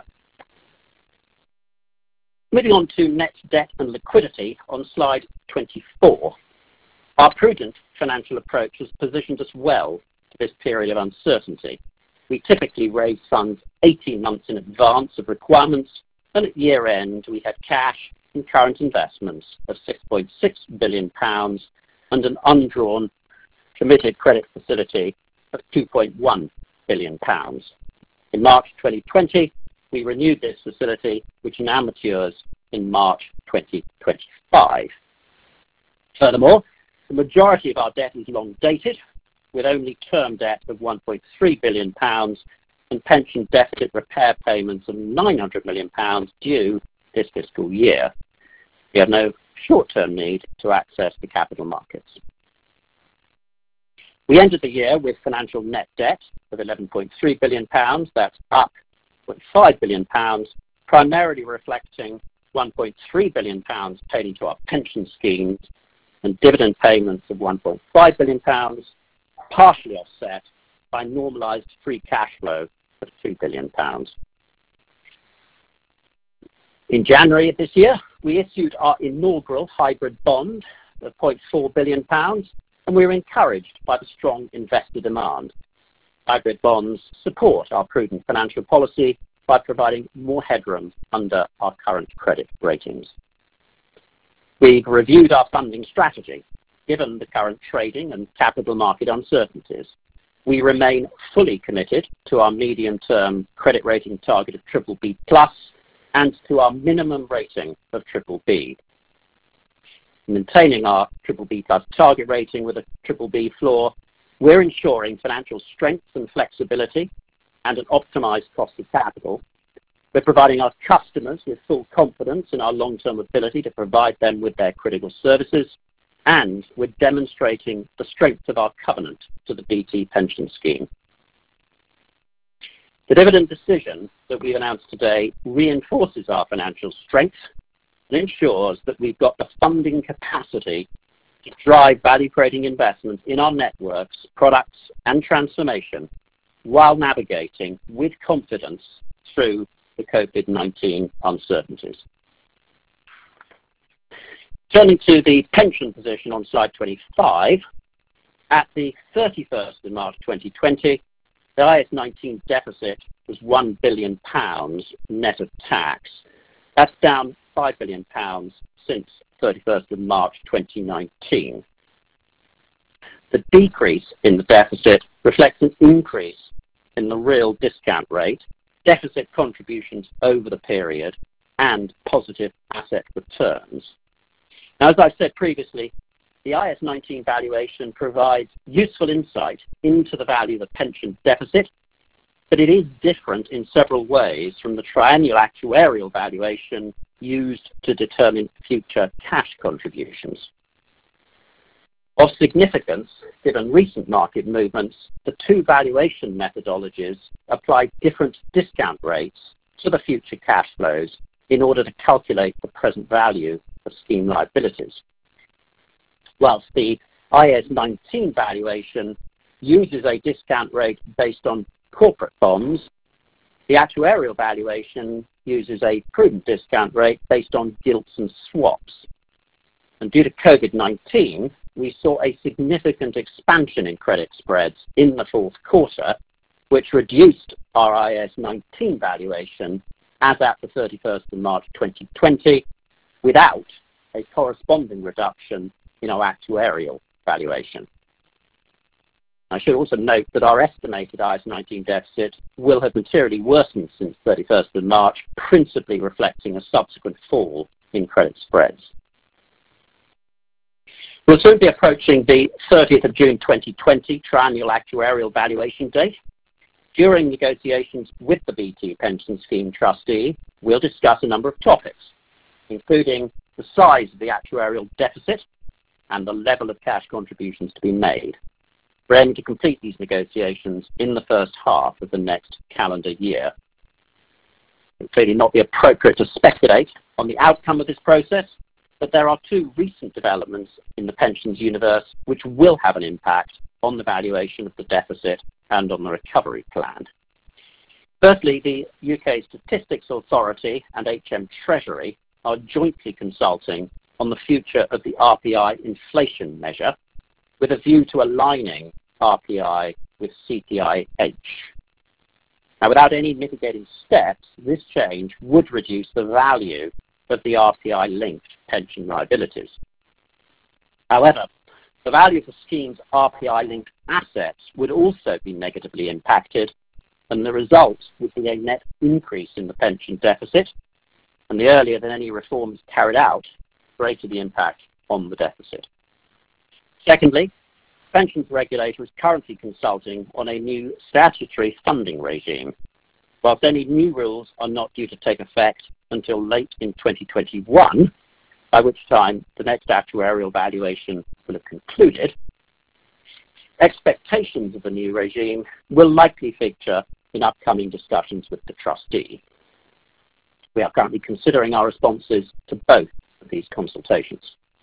S4: Moving on to net debt and liquidity on slide twenty-four. Our prudent financial approach has positioned us well for this period of uncertainty. We typically raise funds eighteen months in advance of requirements, and at year end we had cash and current investments of six point six billion pounds and an undrawn committed credit facility of two point one billion pounds. In March twenty twenty, we renewed this facility, which now matures in March twenty twenty-five. Furthermore, the majority of our debt is long dated, with only term debt of one point three billion pounds and pension deficit repair payments of nine hundred million pounds due this fiscal year. We have no short-term need to access the capital markets. We ended the year with financial net debt of eleven point three billion pounds. That's up zero point five billion pounds, primarily reflecting one point three billion pounds paid into our pension schemes and dividend payments of one point five billion pounds, partially offset by normalised free cash flow of two billion pounds. In January of this year, we issued our inaugural hybrid bond of zero point four billion pounds, and we were encouraged by the strong investor demand. Hybrid bonds support our prudent financial policy by providing more headroom under our current credit ratings. We've reviewed our funding strategy. Given the current trading and capital market uncertainties, we remain fully committed to our medium-term credit rating target of triple B plus and to our minimum rating of triple B. Maintaining our triple B plus target rating with a triple B floor, we're ensuring financial strength and flexibility and an optimized cost of capital. We're providing our customers with full confidence in our long-term ability to provide them with their critical services, and we're demonstrating the strength of our covenant to the B T pension scheme. The dividend decision that we've announced today reinforces our financial strength and ensures that we've got the funding capacity to drive value-creating investments in our networks, products, and transformation while navigating with confidence through the COVID nineteen uncertainties. Turning to the pension position on slide twenty-five, at the thirty-first of March twenty twenty, the I A S nineteen deficit was one billion pounds net of tax. That's down five billion pounds since thirty-first of March twenty nineteen. The decrease in the deficit reflects an increase in the real discount rate, deficit contributions over the period, and positive asset returns. Now, as I've said previously, the I A S nineteen valuation provides useful insight into the value of the pension deficit, but it is different in several ways from the triennial actuarial valuation used to determine future cash contributions. Of significance, given recent market movements, the two valuation methodologies apply different discount rates to the future cash flows in order to calculate the present value of scheme liabilities. Whilst the I A S nineteen valuation uses a discount rate based on corporate bonds, the actuarial valuation uses a prudent discount rate based on gilts and swaps. And due to COVID nineteen, we saw a significant expansion in credit spreads in the fourth quarter, which reduced our I A S nineteen valuation as at the thirty-first of March twenty twenty, without a corresponding reduction in our actuarial valuation. I should also note that our estimated I A S nineteen deficit will have materially worsened since thirty-first of March, principally reflecting a subsequent fall in credit spreads. We'll soon be approaching the thirtieth of June twenty twenty triennial actuarial valuation date. During negotiations with the B T Pension Scheme trustee, we'll discuss a number of topics, including the size of the actuarial deficit and the level of cash contributions to be made. We're aiming to complete these negotiations in the first half of the next calendar year. It will clearly not be appropriate to speculate on the outcome of this process, but there are two recent developments in the pensions universe which will have an impact on the valuation of the deficit and on the recovery plan. Firstly, the U K Statistics Authority and H M Treasury are jointly consulting on the future of the R P I inflation measure with a view to aligning R P I with C P I H. Now, without any mitigating steps, this change would reduce the value of the R P I-linked pension liabilities. However, the value of the scheme's R P I-linked assets would also be negatively impacted, and the result would be a net increase in the pension deficit, and the earlier than any reform is carried out, the greater the impact on the deficit. Secondly, the pensions regulator is currently consulting on a new statutory funding regime. Whilst any new rules are not due to take effect until late in twenty twenty-one, by which time the next actuarial valuation will have concluded, expectations of the new regime will likely feature in upcoming discussions with the trustee. We are currently considering our responses to both of these consultations.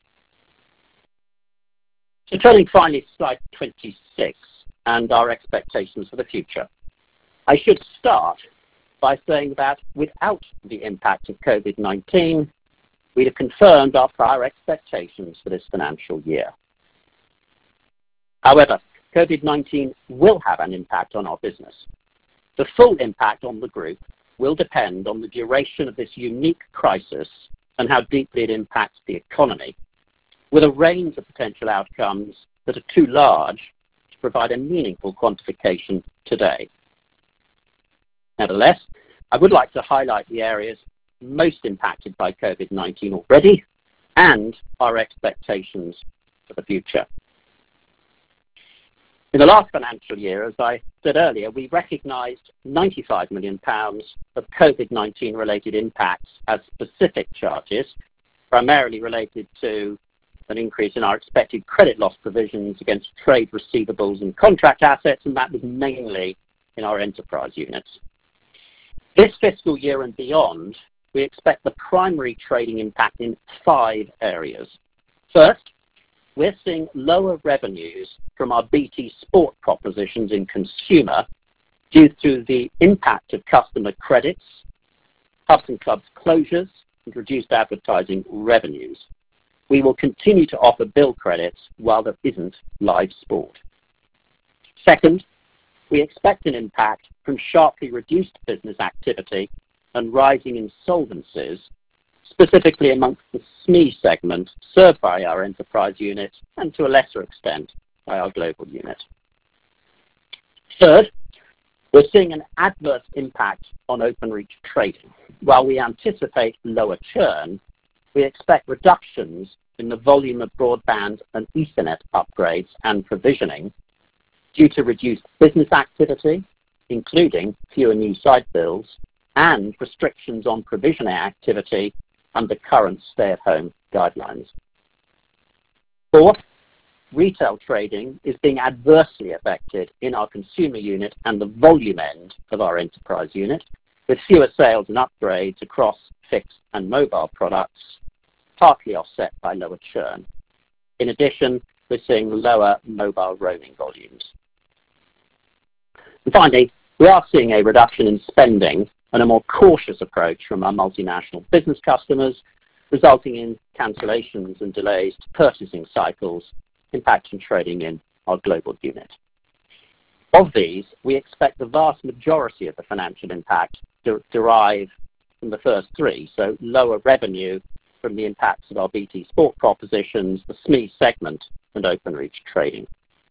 S4: So turning finally to slide twenty-six and our expectations for the future. I should start by saying that without the impact of COVID nineteen, we'd have confirmed our prior expectations for this financial year. However, COVID nineteen will have an impact on our business. The full impact on the group will depend on the duration of this unique crisis and how deeply it impacts the economy, with a range of potential outcomes that are too large to provide a meaningful quantification today. Nevertheless, I would like to highlight the areas most impacted by COVID nineteen already and our expectations for the future. In the last financial year, as I said earlier, we recognised ninety-five million pounds of COVID nineteen related impacts as specific charges, primarily related to an increase in our expected credit loss provisions against trade receivables and contract assets, and that was mainly in our enterprise units. This fiscal year and beyond, we expect the primary trading impact in five areas. First, we're seeing lower revenues from our B T Sport propositions in consumer due to the impact of customer credits, pubs and clubs closures, and reduced advertising revenues. We will continue to offer bill credits while there isn't live sport. Second, we expect an impact from sharply reduced business activity and rising insolvencies, specifically amongst the S M E segment served by our enterprise unit and to a lesser extent by our global unit. Third, we're seeing an adverse impact on Openreach trading. While we anticipate lower churn, we expect reductions in the volume of broadband and Ethernet upgrades and provisioning due to reduced business activity, including fewer new site builds, and restrictions on provisioning activity under current stay-at-home guidelines. Fourth, retail trading is being adversely affected in our consumer unit and the volume end of our enterprise unit, with fewer sales and upgrades across fixed and mobile products, partly offset by lower churn. In addition, we're seeing lower mobile roaming volumes. And finally, we are seeing a reduction in spending and a more cautious approach from our multinational business customers, resulting in cancellations and delays to purchasing cycles, impacting trading in our global unit. Of these, we expect the vast majority of the financial impact to derive from the first three, so lower revenue from the impacts of our B T Sport propositions, the S M E segment, and Openreach trading.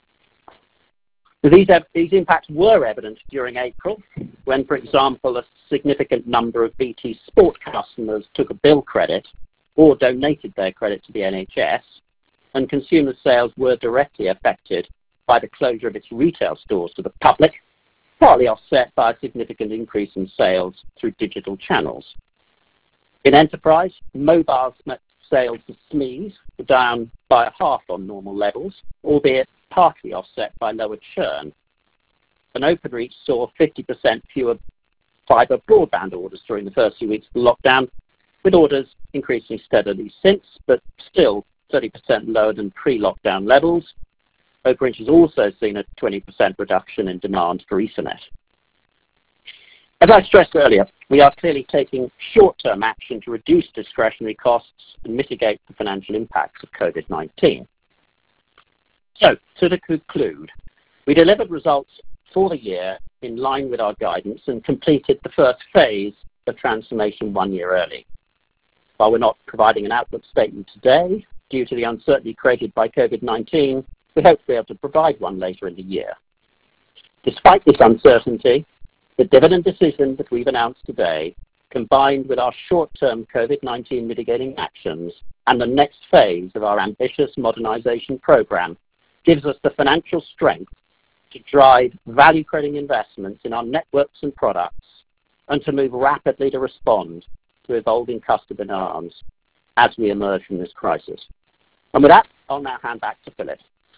S4: These, these impacts were evident during April, when, for example, a significant number of B T Sport customers took a bill credit or donated their credit to the N H S, and consumer sales were directly affected by the closure of its retail stores to the public, partly offset by a significant increase in sales through digital channels. In enterprise, mobile sales to S M Es were down by half on normal levels, albeit partly offset by lower churn. And Openreach saw fifty percent fewer fibre broadband orders during the first few weeks of the lockdown, with orders increasing steadily since, but still thirty percent lower than pre-lockdown levels. Openreach has also seen a twenty percent reduction in demand for Ethernet. As I stressed earlier, we are clearly taking short-term action to reduce discretionary costs and mitigate the financial impacts of COVID nineteen. So, to conclude, we delivered results for the year in line with our guidance and completed the first phase of transformation one year early. While we're not providing an outlook statement today, due to the uncertainty created by COVID nineteen, we hope to be able to provide one later in the year. Despite this uncertainty, the dividend decision that we've announced today, combined with our short-term COVID nineteen mitigating actions and the next phase of our ambitious modernization program, gives us the financial strength to drive value-creating investments in our networks and products and to move rapidly to respond to evolving customer demands as we emerge from this crisis. And with that, I'll now hand back to Philip.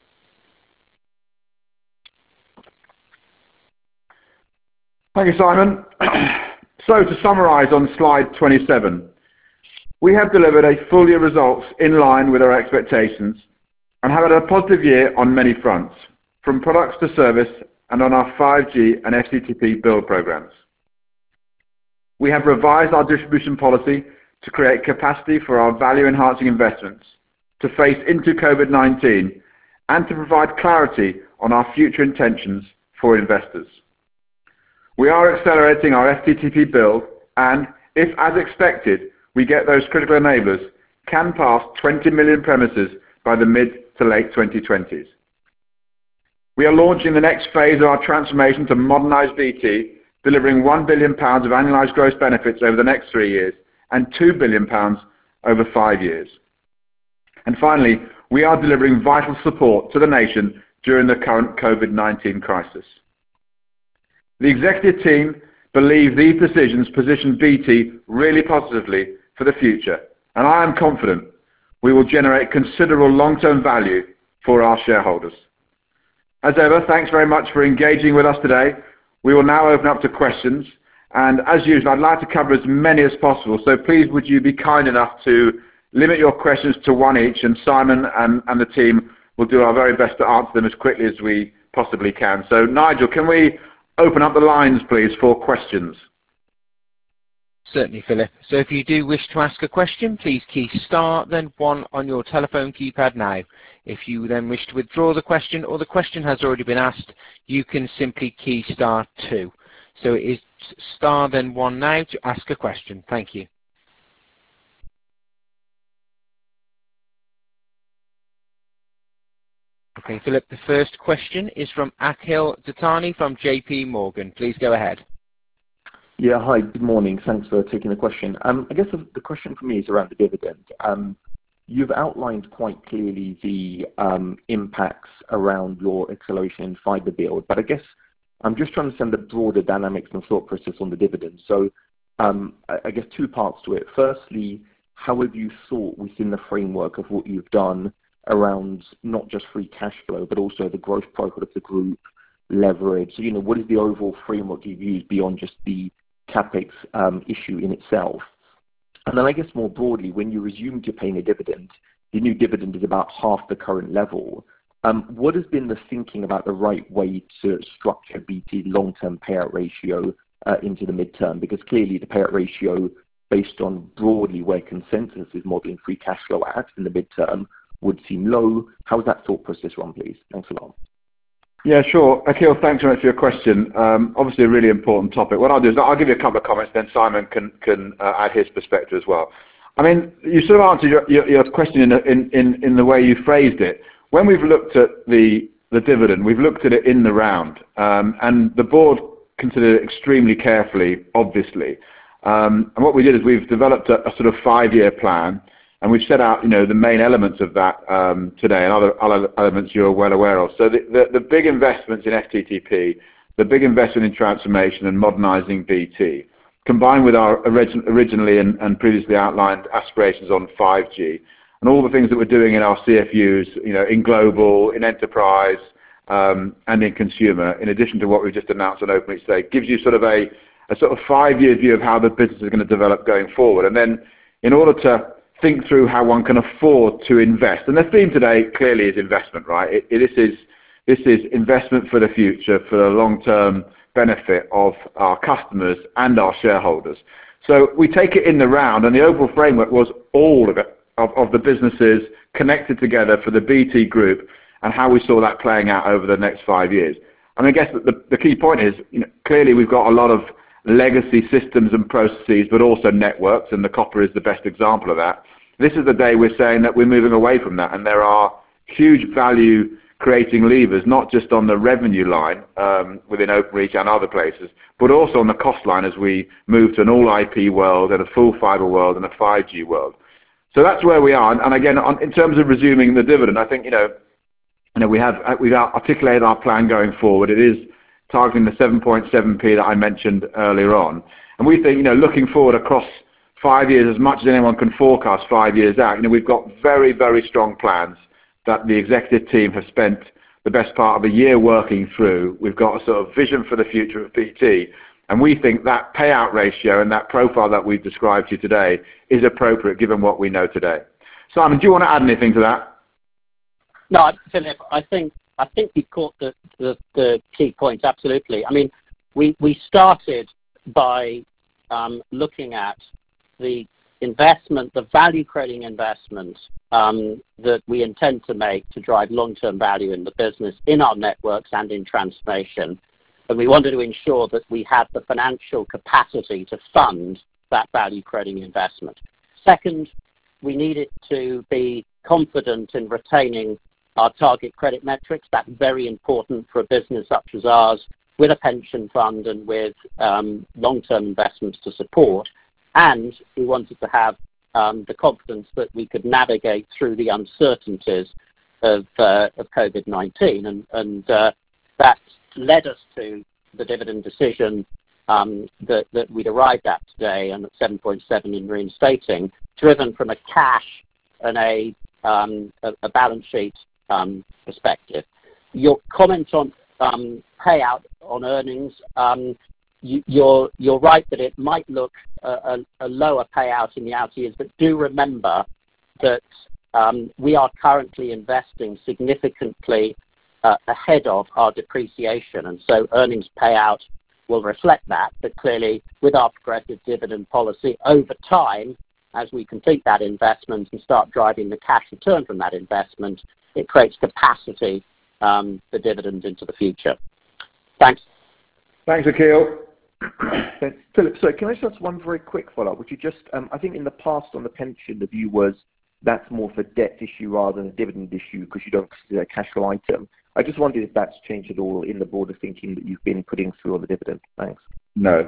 S3: Thank you, Simon. So to summarise on slide twenty-seven, we have delivered a full year results in line with our expectations and have had a positive year on many fronts, from products to service and on our five G and F T T P build programs. We have revised our distribution policy to create capacity for our value-enhancing investments, to face into COVID nineteen, and to provide clarity on our future intentions for investors. We are accelerating our F T T P build and, if as expected, we get those critical enablers, can pass twenty million premises by the mid to late twenty twenties. We are launching the next phase of our transformation to modernise B T, delivering one billion pounds of annualised gross benefits over the next three years and two billion pounds over five years. And finally, we are delivering vital support to the nation during the current COVID nineteen crisis. The executive team believe these decisions position B T really positively for the future, and I am confident we will generate considerable long-term value for our shareholders. As ever, thanks very much for engaging with us today. We will now open up to questions, And as usual, I'd like to cover as many as possible. So please, would you be kind enough to limit your questions to one each, and Simon and, and the team will do our very best to answer them as quickly as we possibly can. So Nigel, can we open up the lines, please, for questions?
S1: Certainly, Philip. So if you do wish to ask a question, please key star, then one on your telephone keypad now. If you then wish to withdraw the question, or the question has already been asked, you can simply key star two. So it is star, then one now to ask a question. Thank you. Okay, Philip, the first question is from Akhil Dattani from J P Morgan. Please go ahead.
S5: Yeah, hi, good morning. Thanks for taking the question. Um, I guess the, the question for me is around the dividend. Um, you've outlined quite clearly the um, impacts around your acceleration and fibre build, but I guess I'm just trying to understand the broader dynamics and thought process on the dividend. So um, I, I guess two parts to it. Firstly, how have you thought within the framework of what you've done around not just free cash flow, but also the growth profile of the group, leverage? So, you know, what is the overall framework you've used beyond just the CapEx um, issue in itself? And then I guess more broadly, when you resume to paying a dividend, the new dividend is about half the current level. Um, what has been the thinking about the right way to structure B T's long-term payout ratio uh, into the midterm? Because clearly the payout ratio, based on broadly where consensus is modelling free cash flow at in the midterm, would seem low. How's that thought process run, please? Thanks a lot.
S3: Yeah, sure. Akhil, thanks very much for your question. Um, obviously a really important topic. What I'll do is I'll give you a couple of comments, then Simon can, can uh, add his perspective as well. I mean, you sort of answered your, your, your question in, in, in, in the way you phrased it. When we've looked at the, the dividend, we've looked at it in the round, um, and the board considered it extremely carefully, obviously. Um, and what we did is we've developed a, a sort of five-year plan, and we've set out, you know, the main elements of that um, today, and other, other elements you're well aware of. So the, the, the big investments in F T T P, the big investment in transformation and modernising B T, combined with our origin, originally and, and previously outlined aspirations on five G, and all the things that we're doing in our C F Us, you know, in global, in enterprise, um, and in consumer, in addition to what we've just announced on Openreach today, gives you sort of a, a sort of five-year view of how the business is going to develop going forward. And then, in order to think through how one can afford to invest. And the theme today clearly is investment, right? It, it, this is this is investment for the future, for the long-term benefit of our customers and our shareholders. So we take it in the round, and the overall framework was all of it, of, of the businesses connected together for the B T group, and how we saw that playing out over the next five years. And I guess the, the key point is, you know, clearly we've got a lot of legacy systems and processes, but also networks, and the copper is the best example of that. This is the day we're saying that we're moving away from that, and there are huge value creating levers, not just on the revenue line um, within Openreach and other places, but also on the cost line as we move to an all I P world and a full fibre world and a five G world. So that's where we are. And again, on, in terms of resuming the dividend, I think, you know, you know, we have we've articulated our plan going forward. It is targeting the seven point seven p that I mentioned earlier on. And we think, you know, looking forward across five years, as much as anyone can forecast five years out, you know, we've got very, very strong plans that the executive team have spent the best part of a year working through. We've got a sort of vision for the future of B T, and we think that payout ratio and that profile that we've described to you today is appropriate given what we know today. Simon, do you want to add anything to that?
S4: No, Philip, I think I think you caught the, the, the key points, absolutely. I mean, we, we started by um, looking at the investment, the value-creating investment um, that we intend to make to drive long-term value in the business, in our networks and in transformation. And we wanted to ensure that we had the financial capacity to fund that value-creating investment. Second, we needed to be confident in retaining our target credit metrics. That's very important for a business such as ours, with a pension fund and with um, long-term investments to support. And we wanted to have um, the confidence that we could navigate through the uncertainties of, uh, of COVID nineteen. And, and uh, that led us to the dividend decision um, that, that we'd arrived at today, and at seven point seven in reinstating, driven from a cash and a, um, a, a balance sheet um, perspective. Your comment on um, payout on earnings, um, you, you're you're right that it might look a, a, a lower payout in the out years, but do remember that um, we are currently investing significantly uh, ahead of our depreciation, and so earnings payout will reflect that. But clearly, with our progressive dividend policy, over time, as we complete that investment and start driving the cash return from that investment, it creates capacity um, for dividends into the future. Thanks.
S3: Thanks, Akhil.
S5: Philip, so can I just ask one very quick follow-up? Would you just, um, I think in the past on the pension, the view was that's more for debt issue rather than a dividend issue because you don't consider a cash flow item. I just wondered if that's changed at all in the broader thinking that you've been putting through on the dividend. Thanks.
S3: No.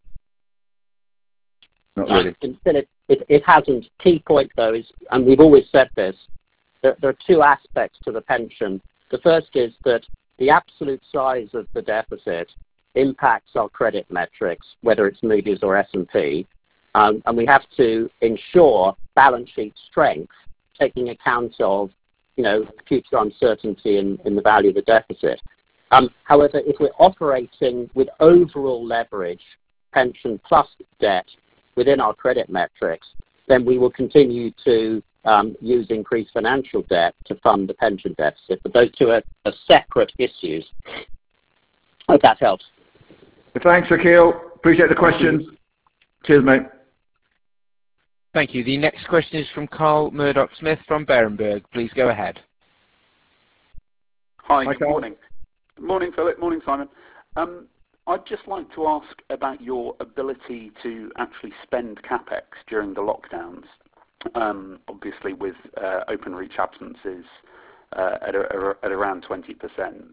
S3: Not really.
S4: And Philip, it, it hasn't. Key point, though, is, and we've always said this, that there are two aspects to the pension. The first is that the absolute size of the deficit impacts our credit metrics, whether it's Moody's or S and P, um, and we have to ensure balance sheet strength, taking account of, you know, future uncertainty in, in the value of the deficit. Um, however, if we're operating with overall leverage, pension plus debt within our credit metrics, then we will continue to um, use increased financial debt to fund the pension deficit. But those two are, are separate issues. I hope that helps.
S3: Thanks, Akhil. Appreciate the questions. Cheers, mate.
S1: Thank you. The next question is from Carl Murdoch-Smith from Berenberg. Please go ahead.
S6: Hi,
S3: Hi,
S6: good
S3: Carl.
S6: morning. Good morning, Philip. Morning, Simon. Um, I'd just like to ask about your ability to actually spend CapEx during the lockdowns, um, obviously with uh, Openreach absences uh, at, a, at around twenty percent.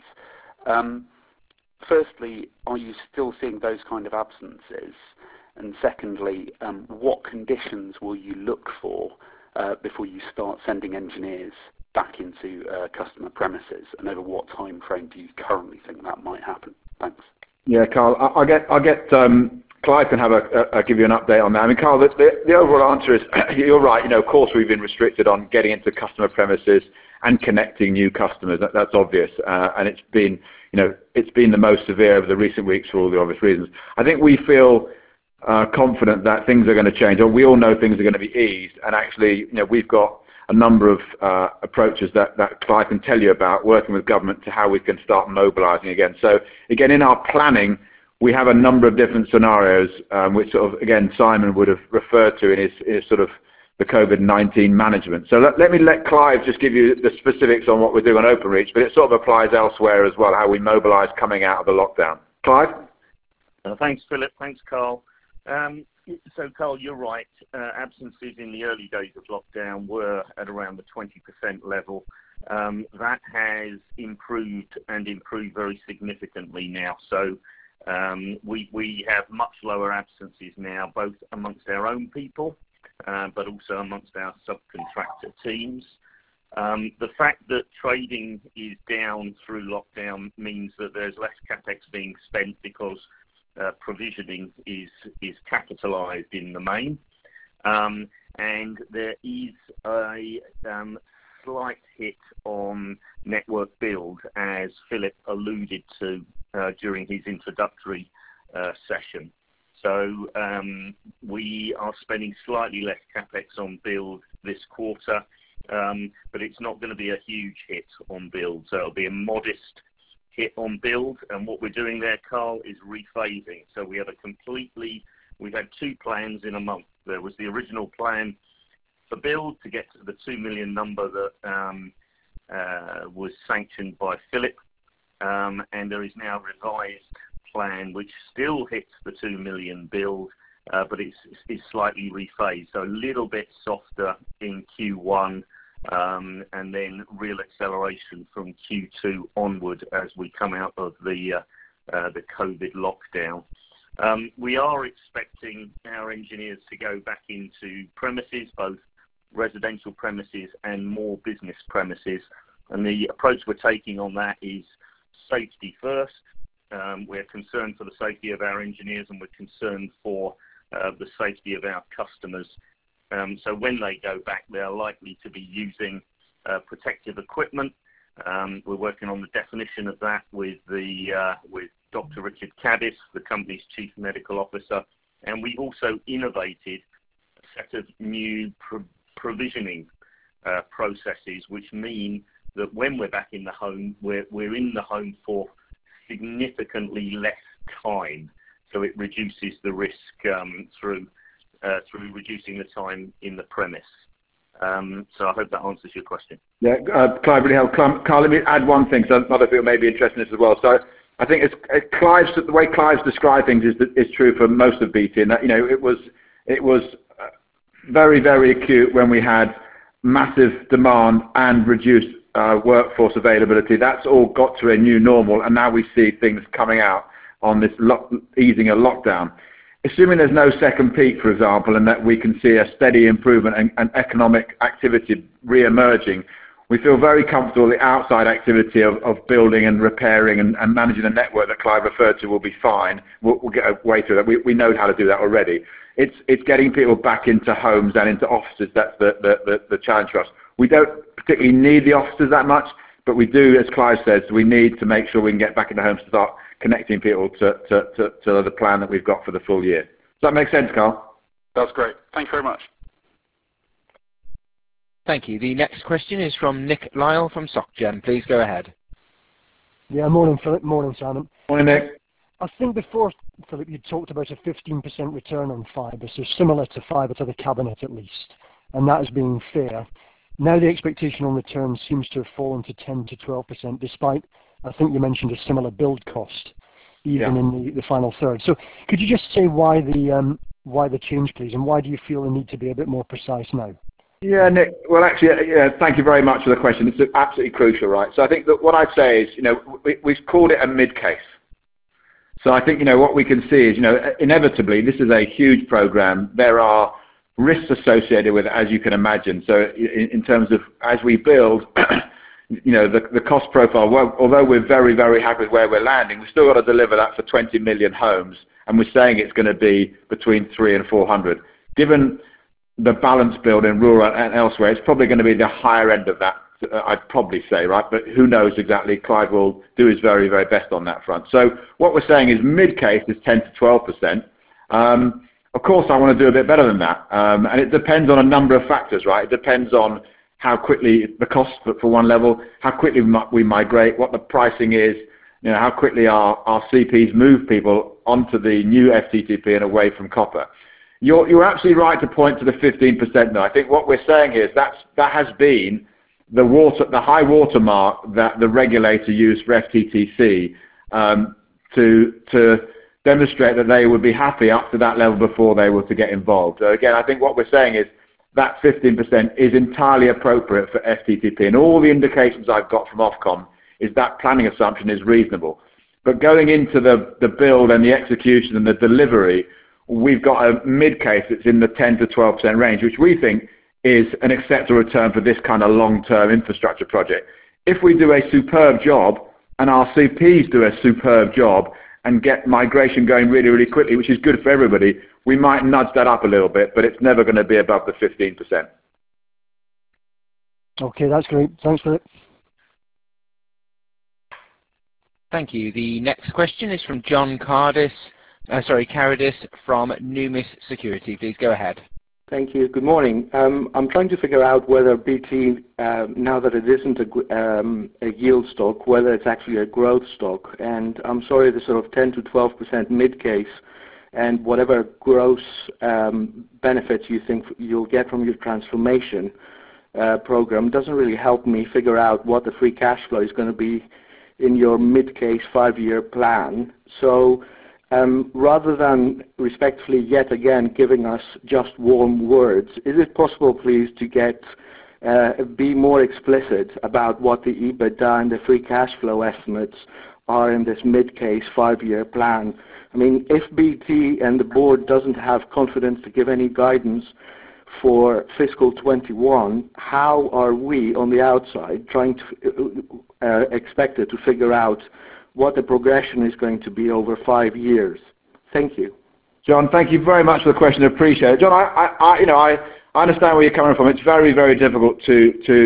S6: Um, firstly, are you still seeing those kind of absences? And secondly, um, what conditions will you look for uh, before you start sending engineers back into uh, customer premises, and over what time frame do you currently think that might happen? Thanks.
S3: Yeah, Carl, I- I'll get, I'll get um, Clive can have a, a, a give you an update on that. I mean, Carl, the, the, the overall answer is you're right. You know, of course, we've been restricted on getting into customer premises and connecting new customers. That, that's obvious, uh, and it's been, you know, it's been the most severe over the recent weeks for all the obvious reasons. I think we feel uh, confident that things are going to change, or we all know things are going to be eased, and actually, you know, we've got a number of uh, approaches that, that Clive can tell you about, working with government to how we can start mobilising again. So again, in our planning, we have a number of different scenarios, um, which sort of, again, Simon would have referred to in his, his sort of the COVID nineteen management. So let, let me let Clive just give you the specifics on what we're doing on Openreach, but it sort of applies elsewhere as well, how we mobilise coming out of the lockdown. Clive?
S7: Uh, thanks, Philip. Thanks, Carl. Um, So, Carl, you're right. Uh, absences in the early days of lockdown were at around the twenty percent level. Um, that has improved and improved very significantly now. So um, we, we have much lower absences now, both amongst our own people, uh, but also amongst our subcontractor teams. Um, the fact that trading is down through lockdown means that there's less CapEx being spent because Uh, provisioning is is capitalised in the main, um, and there is a um, slight hit on network build, as Philip alluded to uh, during his introductory uh, session. So um, we are spending slightly less CapEx on build this quarter, um, but it's not going to be a huge hit on build. So it'll be a modest hit on build, and what we're doing there, Carl, is rephasing. So we have a completely, we've had two plans in a month. There was the original plan for build to get to the two million number that um, uh, was sanctioned by Philip, um, and there is now a revised plan which still hits the two million build, uh, but it's, it's slightly rephased. So a little bit softer in Q one, Um, and then real acceleration from Q two onward as we come out of the uh, uh, the COVID lockdown. Um, we are expecting our engineers to go back into premises, both residential premises and more business premises. And the approach we're taking on that is safety first. Um, we're concerned for the safety of our engineers, and we're concerned for uh, the safety of our customers. Um, so when they go back, they're likely to be using uh, protective equipment. Um, we're working on the definition of that with the uh, with Doctor Richard Caddis, the company's Chief Medical Officer, and we also innovated a set of new pro provisioning uh, processes, which mean that when we're back in the home, we're, we're in the home for significantly less time. So it reduces the risk um, through, uh, through reducing the time in the premise. Um, so I hope that answers your question.
S3: Yeah, uh, Clive, really helpful. Carl, let me add one thing, so other people may be interested in this as well. So I think it's, it, Clive's, the way Clive's described things is, is true for most of B T, and that, you know, it was, it was very, very acute when we had massive demand and reduced uh, workforce availability. That's all got to a new normal, and now we see things coming out on this lock, easing of lockdown. Assuming there's no second peak, for example, and that we can see a steady improvement and, and economic activity re-emerging, we feel very comfortable the outside activity of, of building and repairing and, and managing the network that Clive referred to will be fine. We'll, we'll get a way through that. We, we know how to do that already. It's, it's getting people back into homes and into offices that's the, the, the, the challenge for us. We don't particularly need the offices that much, but we do, as Clive says, we need to make sure we can get back into homes to start connecting people to, to, to, to the plan that we've got for the full year. Does that make sense, Carl?
S6: That's great. Thank you very much.
S1: Thank you. The next question is from Nick Lyle from SocGen. Please go ahead.
S8: Yeah, morning, Philip. Morning, Simon.
S3: Morning, Nick.
S8: I think before, Philip, you talked about a fifteen percent return on fibre, so similar to fibre to the cabinet at least, and that as being fair. Now the expectation on return seems to have fallen to ten to twelve percent, despite, I think you mentioned, a similar build cost, even yeah. in the, the final third. So could you just say why the, um, why the change, please, and why do you feel the need to be a bit more precise now?
S3: Yeah, Nick, well, actually, yeah, thank you very much for the question. It's absolutely crucial, right? So I think that what I'd say is, you know, we, we've called it a mid-case. So I think, you know, what we can see is, you know, inevitably, this is a huge program. There are risks associated with it, as you can imagine. So in, in terms of, as we build, you know, the, the cost profile, well, although we're very, very happy with where we're landing, we've still got to deliver that for twenty million homes, and we're saying it's going to be between three and four hundred. Given the balance build in rural and elsewhere, it's probably going to be the higher end of that, I'd probably say, right? But who knows exactly? Clive will do his very, very best on that front. So what we're saying is mid-case is ten to twelve percent. Um, of course, I want to do a bit better than that. Um, and it depends on a number of factors, right? It depends on how quickly the cost for, for one level, how quickly we migrate, what the pricing is, you know, how quickly our, our C Ps move people onto the new F T T P and away from copper. You're, you're absolutely right to point to the fifteen percent now. I think what we're saying here is that's, that has been the, water, the high water mark that the regulator used for F T T C um, to, to demonstrate that they would be happy up to that level before they were to get involved. So again, I think what we're saying is that fifteen percent is entirely appropriate for F T T P, and all the indications I've got from Ofcom is that planning assumption is reasonable. But going into the, the build and the execution and the delivery, we've got a mid-case that's in the ten to twelve percent range, which we think is an acceptable return for this kind of long-term infrastructure project. If we do a superb job, and our C Ps do a superb job, and get migration going really, really quickly, which is good for everybody, we might nudge that up a little bit, but it's never going to be above the fifteen percent.
S8: Okay, that's great. Thanks for it.
S1: Thank you. The next question is from John Cardis, uh, sorry, Caradis from Numis Security. Please go ahead.
S9: Thank you. Good morning. Um, I'm trying to figure out whether B T, uh, now that it isn't a, um, a yield stock, whether it's actually a growth stock. And I'm sorry, the sort of ten to twelve percent mid-case and whatever gross um, benefits you think you'll get from your transformation uh, program doesn't really help me figure out what the free cash flow is going to be in your mid-case five-year plan. So Um, rather than respectfully yet again giving us just warm words, is it possible, please, to get uh, be more explicit about what the EBITDA and the free cash flow estimates are in this mid-case five-year plan? I mean, if B T and the board doesn't have confidence to give any guidance for fiscal twenty-one, how are we on the outside trying to uh, expected to figure out what the progression is going to be over five years? Thank you.
S3: John, thank you very much for the question. I appreciate it. John, I, I, I, you know, I, I understand where you're coming from. It's very, very difficult to, to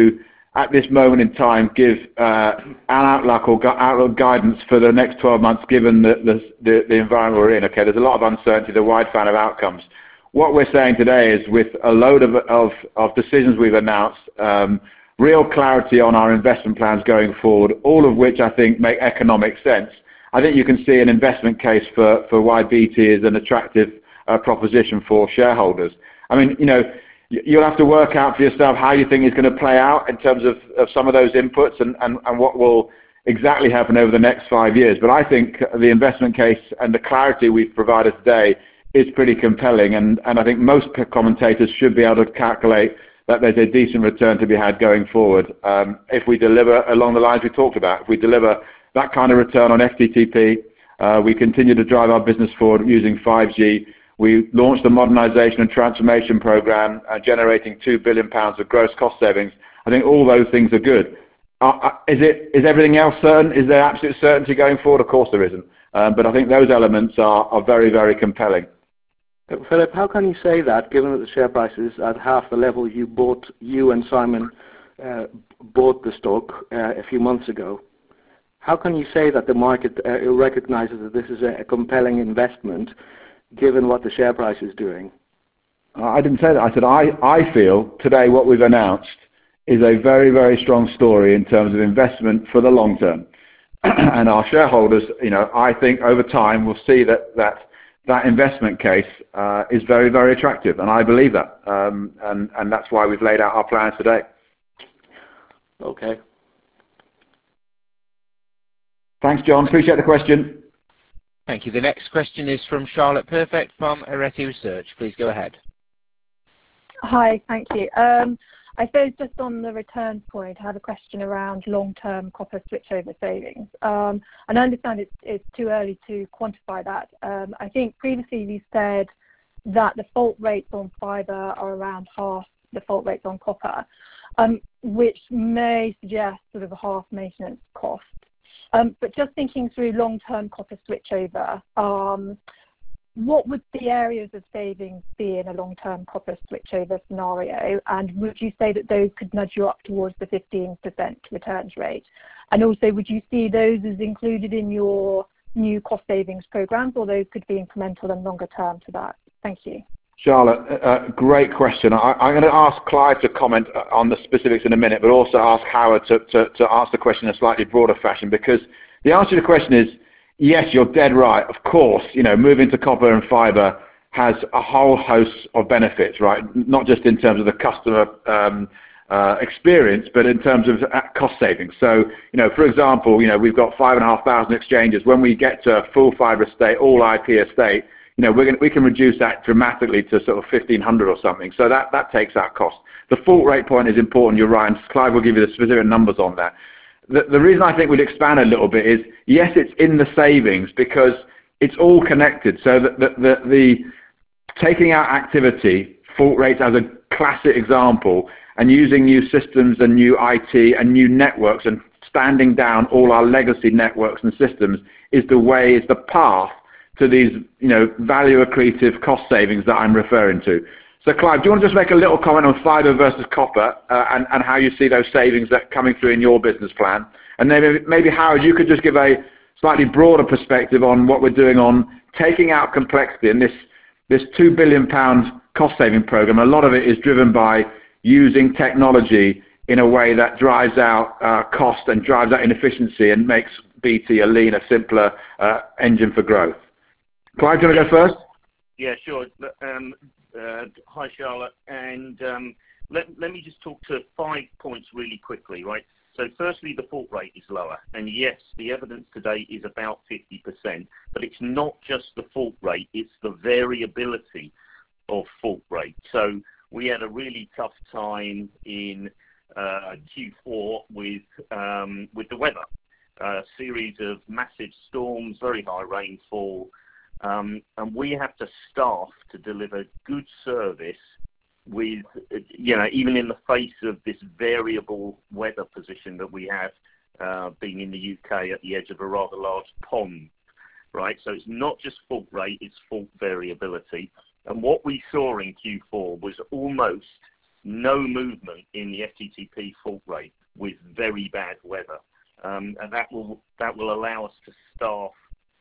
S3: at this moment in time, give uh, an outlook or gu outlook guidance for the next twelve months, given the, the, the, the environment we're in. Okay, there's a lot of uncertainty, the wide fan of outcomes. What we're saying today is, with a load of, of, of decisions we've announced, um, real clarity on our investment plans going forward, all of which I think make economic sense, I think you can see an investment case for, for why B T is an attractive uh, proposition for shareholders. I mean, you know, you'll have to work out for yourself how you think it's going to play out in terms of, of some of those inputs and, and, and what will exactly happen over the next five years. But I think the investment case and the clarity we've provided today is pretty compelling, and, and I think most commentators should be able to calculate that there's a decent return to be had going forward um, if we deliver along the lines we talked about. If we deliver that kind of return on F T T P, uh, we continue to drive our business forward using five G. We launched the modernisation and transformation programme, uh, generating two billion pounds of gross cost savings. I think all those things are good. Uh, is, it, is everything else certain? Is there absolute certainty going forward? Of course there isn't. Um, but I think those elements are, are very, very compelling.
S9: Philip, how can you say that, given that the share price is at half the level you bought, you and Simon uh, bought the stock uh, a few months ago? How can you say that the market uh, recognizes that this is a, a compelling investment, given what the share price is doing?
S3: I didn't say that. I said I, I feel today what we've announced is a very, very strong story in terms of investment for the long term. And our shareholders, you know, I think over time will see that that, that investment case uh, is very, very attractive. And I believe that. Um, and, and that's why we've laid out our plans today.
S9: Okay.
S3: Thanks, John. Appreciate the question.
S1: Thank you. The next question is from Charlotte Perfect from Arete Research. Please go ahead.
S10: Hi, thank you. Um, I suppose just on the return point, I have a question around long-term copper switchover savings. Um, and I understand it's, it's too early to quantify that. Um, I think previously you said that the fault rates on fibre are around half the fault rates on copper, um, which may suggest sort of a half maintenance cost. Um, but just thinking through long-term copper switchover, um, what would the areas of savings be in a long-term copper switchover scenario? And would you say that those could nudge you up towards the fifteen percent returns rate? And also, would you see those as included in your new cost savings programs, or those could be incremental and longer term to that? Thank you.
S3: Charlotte, uh, great question. I, I'm going to ask Clive to comment on the specifics in a minute, but also ask Howard to, to, to ask the question in a slightly broader fashion, because the answer to the question is, yes, you're dead right. Of course, you know, moving to copper and fibre has a whole host of benefits, right? Not just in terms of the customer um, uh, experience, but in terms of cost savings. So, you know, for example, you know, we've got five and a half thousand exchanges. When we get to a full fibre estate, all I P estate, you know, we're going to, we can reduce that dramatically to sort of fifteen hundred or something. So that, that takes out cost. The fault rate point is important, you're right, and Clive will give you the specific numbers on that. The, the reason I think we'd expand a little bit is, yes, it's in the savings because it's all connected. So the, the, the, the taking out activity, fault rates as a classic example, and using new systems and new I T and new networks and standing down all our legacy networks and systems is the way, is the path to these, you know, value accretive cost savings that I'm referring to. So Clive, do you want to just make a little comment on fibre versus copper uh, and, and how you see those savings that are coming through in your business plan? And then maybe, maybe Howard, you could just give a slightly broader perspective on what we're doing on taking out complexity and this, this two billion pound cost saving program. A lot of it is driven by using technology in a way that drives out uh, cost and drives out inefficiency and makes B T a leaner, simpler uh, engine for growth. Clive, do you want to go first?
S7: Yeah, sure. Um, uh, hi, Charlotte. And um, let, let me just talk to five points really quickly, right? So firstly, the fault rate is lower. And yes, the evidence today is about fifty percent. But it's not just the fault rate, it's the variability of fault rate. So we had a really tough time in uh, Q four with, um, with the weather. A series of massive storms, very high rainfall, Um, and we have to staff to deliver good service with, you know, even in the face of this variable weather position that we have, uh, being in the U K at the edge of a rather large pond, right? So it's not just fault rate, it's fault variability. And what we saw in Q four was almost no movement in the F T T P fault rate. with very bad weather. Um, and that will, that will allow us to staff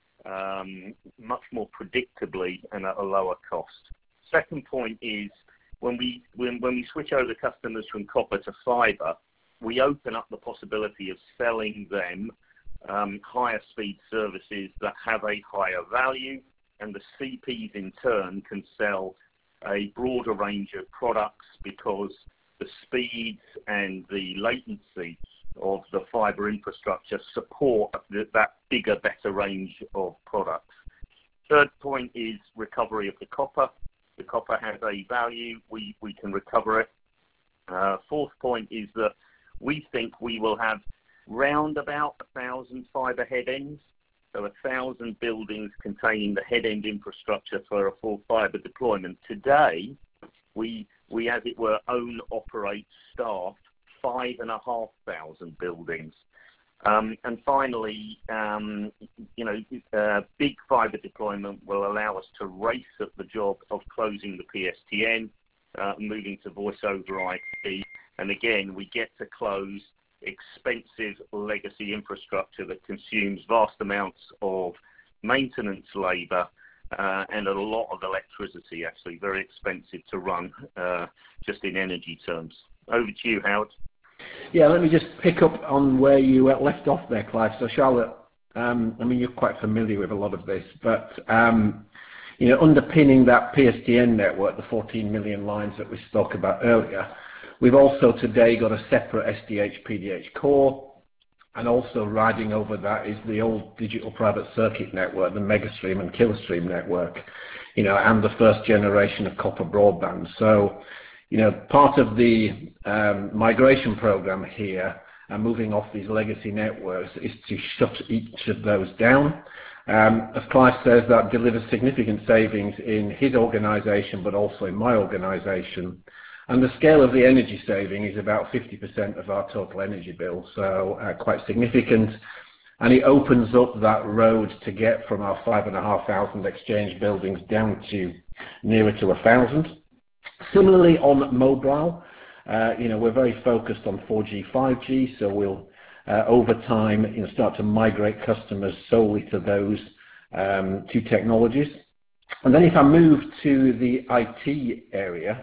S7: um, much more predictably and at a lower cost. Second point is when we, when, when we switch over customers from copper to fibre, we open up the possibility of selling them um, higher speed services that have a higher value, and the C Ps in turn can sell a broader range of products because the speeds and the latency of the fibre infrastructure support that bigger, better range of products. Third point is recovery of the copper. The copper has a value, we, we can recover it. Uh, fourth point is that we think we will have round about a thousand fibre head ends, so a thousand buildings containing the head end infrastructure for a full fibre deployment. Today, we, we as it were, own, operate, staff five and a half thousand buildings. Um, and finally, um, you know, uh, big fibre deployment will allow us to race at the job of closing the P S T N, uh, moving to voice over I P. And again, we get to close expensive legacy infrastructure that consumes vast amounts of maintenance labour uh, and a lot of electricity, actually, very expensive to run uh, just in energy terms. Over to you, Howard.
S11: Yeah, let me just pick up on where you left off there, Clive. So, Charlotte, um, I mean, you're quite familiar with a lot of this, but um, you know, underpinning that P S T N network, the fourteen million lines that we spoke about earlier, we've also today got a separate S D H P D H core, and also riding over that is the old digital private circuit network, the Megastream and Killstream network, you know, and the first generation of copper broadband. So, you know, part of the um, migration program here, and uh, moving off these legacy networks, is to shut each of those down. Um, as Clive says, that delivers significant savings in his organisation, but also in my organisation. And the scale of the energy saving is about fifty percent of our total energy bill, so uh, quite significant. And it opens up that road to get from our five and a half thousand exchange buildings down to nearer to a thousand. Similarly, on mobile, uh, you know, we're very focused on four G, five G, so we'll, uh, over time, you know, start to migrate customers solely to those um, two technologies. And then if I move to the I T area,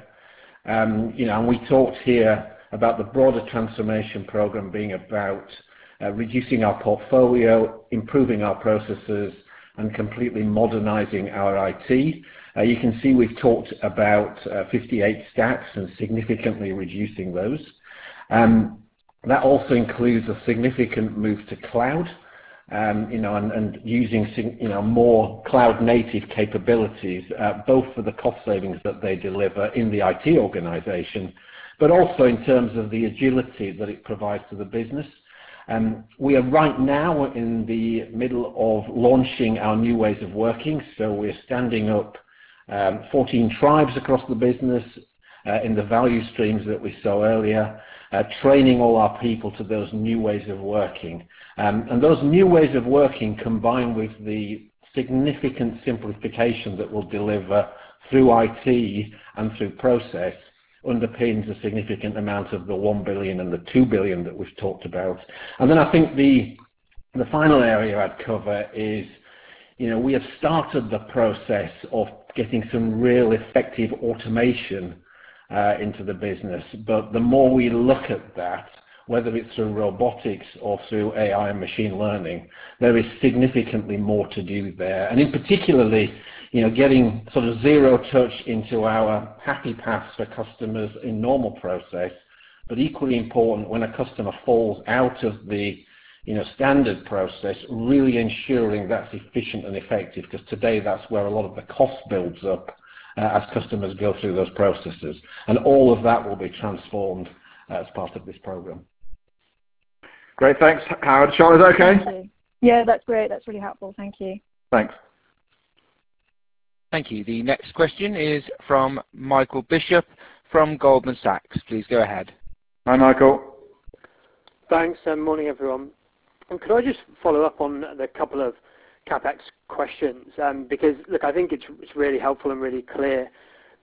S11: um, you know, and we talked here about the broader transformation program being about uh, reducing our portfolio, improving our processes, and completely modernizing our I T. Uh, you can see we've talked about uh, fifty-eight stacks and significantly reducing those. Um, that also includes a significant move to cloud, um, you know, and, and using, you know, more cloud-native capabilities, uh, both for the cost savings that they deliver in the I T organization, but also in terms of the agility that it provides to the business. Um, we are right now in the middle of launching our new ways of working, so we're standing up um, fourteen tribes across the business uh, in the value streams that we saw earlier, uh, training all our people to those new ways of working. Um, and those new ways of working, combined with the significant simplification that will deliver through I T and through process, underpins a significant amount of the one billion and the two billion that we've talked about. And then I think the the final area I'd cover is, you know, we have started the process of getting some real effective automation uh, into the business, but the more we look at that, whether it's through robotics or through A I and machine learning, there is significantly more to do there. And in particularly, you know, getting sort of zero touch into our happy paths for customers in normal process, but equally important when a customer falls out of the, you know, standard process, really ensuring that's efficient and effective, because today that's where a lot of the cost builds up uh, as customers go through those processes. And all of that will be transformed uh, as part of this program.
S3: Great, thanks, Howard. Charlotte, is that okay?
S10: Thank you. Yeah, that's great. That's really helpful. Thank you.
S3: Thanks.
S1: Thank you. The next question is from Michael Bishop from Goldman Sachs. Please go ahead.
S3: Hi, Michael.
S12: Thanks, and morning, everyone. And could I just follow up on the couple of CapEx questions? Um, because, look, I think it's, it's really helpful and really clear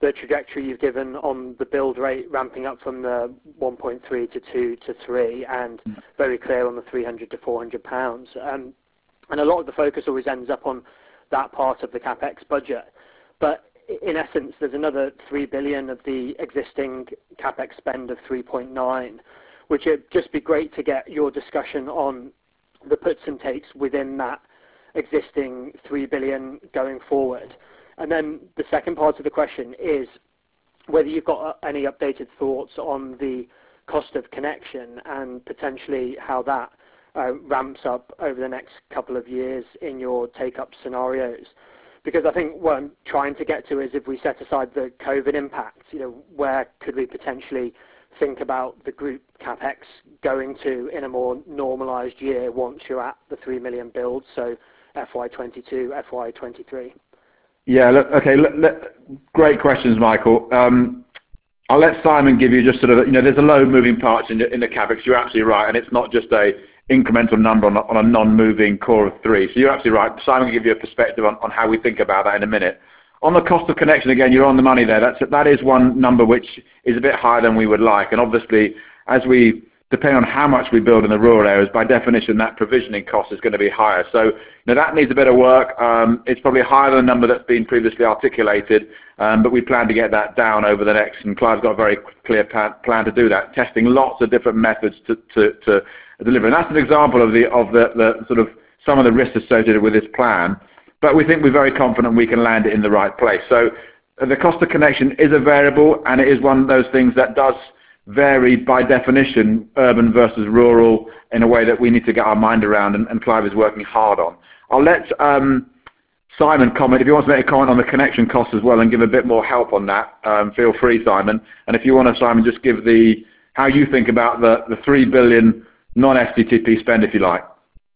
S12: the trajectory you've given on the build rate ramping up from the one point three to two to three, and very clear on the three hundred to four hundred pounds. Um, and a lot of the focus always ends up on that part of the CapEx budget. But in essence, there's another three billion of the existing CapEx spend of three point nine, which would just be great to get your discussion on the puts and takes within that existing three billion going forward. And then the second part of the question is whether you've got any updated thoughts on the cost of connection and potentially how that uh, ramps up over the next couple of years in your take-up scenarios. Because I think what I'm trying to get to is, if we set aside the COVID impact, you know, where could we potentially think about the group CapEx going to in a more normalised year once you're at the three million builds, so F Y twenty-two, F Y twenty-three?
S3: Yeah, look, okay, look, look, great questions, Michael. Um, I'll let Simon give you just sort of, you know, there's a load of moving parts in the, in the CapEx. You're absolutely right, and it's not just a incremental number on a, on a non-moving core of three. So you're absolutely right. Simon will give you a perspective on, on how we think about that in a minute. On the cost of connection, again, you're on the money there. That's, that is one number which is a bit higher than we would like. And obviously, as we, depending on how much we build in the rural areas, by definition, that provisioning cost is going to be higher. So, you know, that needs a bit of work. Um, it's probably higher than the number that's been previously articulated, um, but we plan to get that down over the next, and Clive's got a very clear plan, plan to do that, testing lots of different methods to, to, to deliver. And that's an example of the of the, the sort of some of the risks associated with this plan. But we think we're very confident we can land it in the right place. So uh, the cost of connection is a variable, and it is one of those things that does vary by definition, urban versus rural, in a way that we need to get our mind around, and, and Clive is working hard on. I'll let um, Simon comment. If you want to make a comment on the connection costs as well and give a bit more help on that, um, feel free, Simon. And if you want to, Simon, just give the how you think about the, the three billion non-F T T P spend, if you like.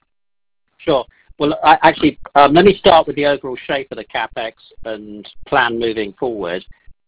S4: Sure. Well, I, actually, um, let me start with the overall shape of the CapEx and plan moving forward.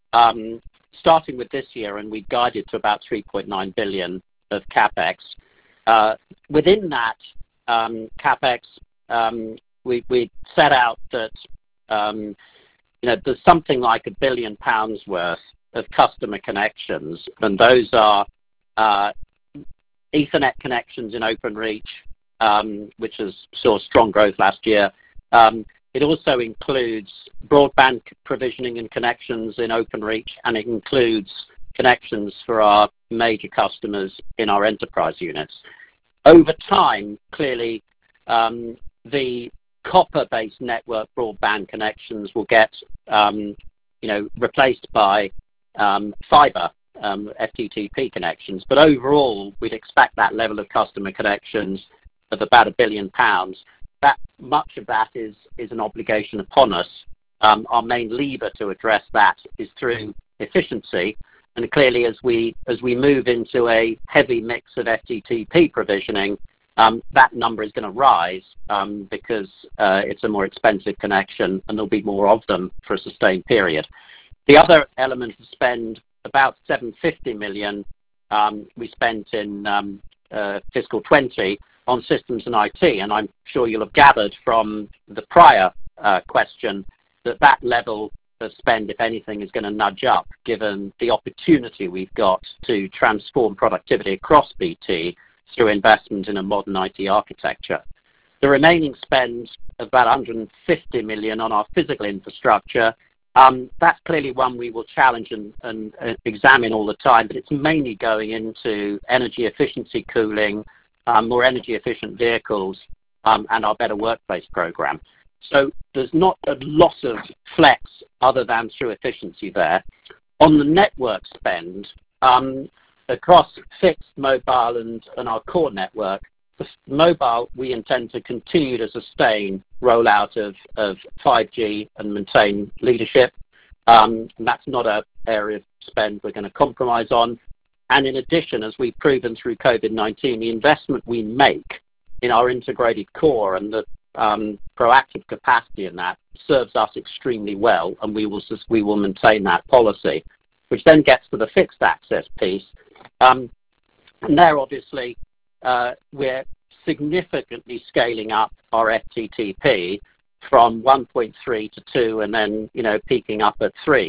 S4: Um, starting with this year, and we guided to about three point nine billion of CapEx. Uh, within that um, CapEx, um, we, we set out that um, you know, there's something like a billion pounds worth of customer connections, and those are uh, Ethernet connections in Openreach, Um, which has saw strong growth last year. Um, it also includes broadband provisioning and connections in Openreach, and it includes connections for our major customers in our enterprise units. Over time, clearly, um, the copper-based network broadband connections will get, um, you know, replaced by um, fiber um, F T T P connections. But overall, we'd expect that level of customer connections of about a billion pounds. That much of that is is an obligation upon us. Um, our main lever to address that is through efficiency, and clearly, as we as we move into a heavy mix of F T T P provisioning, um, that number is going to rise um, because uh, it's a more expensive connection, and there'll be more of them for a sustained period. The other element of spend, about seven hundred fifty million, um, we spent in um, uh, fiscal twenty. On systems and I T, and I'm sure you'll have gathered from the prior uh, question that that level of spend, if anything, is going to nudge up, given the opportunity we've got to transform productivity across B T through investment in a modern I T architecture. The remaining spend of about one hundred fifty million on our physical infrastructure, um, that's clearly one we will challenge and, and uh, examine all the time, but it's mainly going into energy efficiency cooling, Um, more energy efficient vehicles, um, and our Better Workplace program. So there's not a lot of flex other than through efficiency there. On the network spend, um, across fixed, mobile, and, and our core network, the mobile, we intend to continue to sustain rollout of, of five G and maintain leadership. Um, and that's not an area of spend we're going to compromise on. And in addition, as we've proven through COVID nineteen, the investment we make in our integrated core and the um, proactive capacity in that serves us extremely well, and we will we will maintain that policy, which then gets to the fixed access piece. Um, and there, obviously, uh, we're significantly scaling up our F T T P from one point three to two, and then, you know, peaking up at three.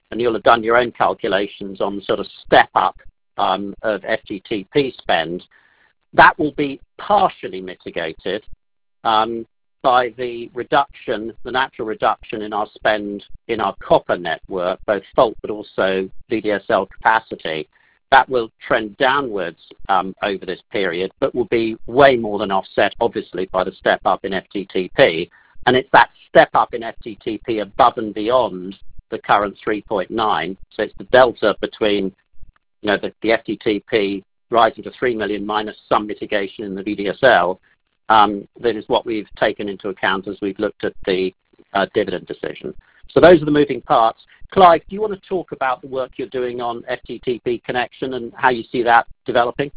S4: and you'll have done your own calculations on the sort of step up um, of F T T P spend, that will be partially mitigated um, by the reduction, the natural reduction in our spend in our copper network, both fault but also V D S L capacity. That will trend downwards um, over this period, but will be way more than offset, obviously, by the step up in F T T P. And it's that step up in F T T P above and beyond the current three point nine. So it's the delta between, you know, the, the F T T P rising to three million minus some mitigation in the V D S L. Um, that is what we've taken into account as we've looked at the uh, dividend decision. So those are the moving parts. Clive, do you want to talk about the work you're doing on F T T P connection and how you see that developing?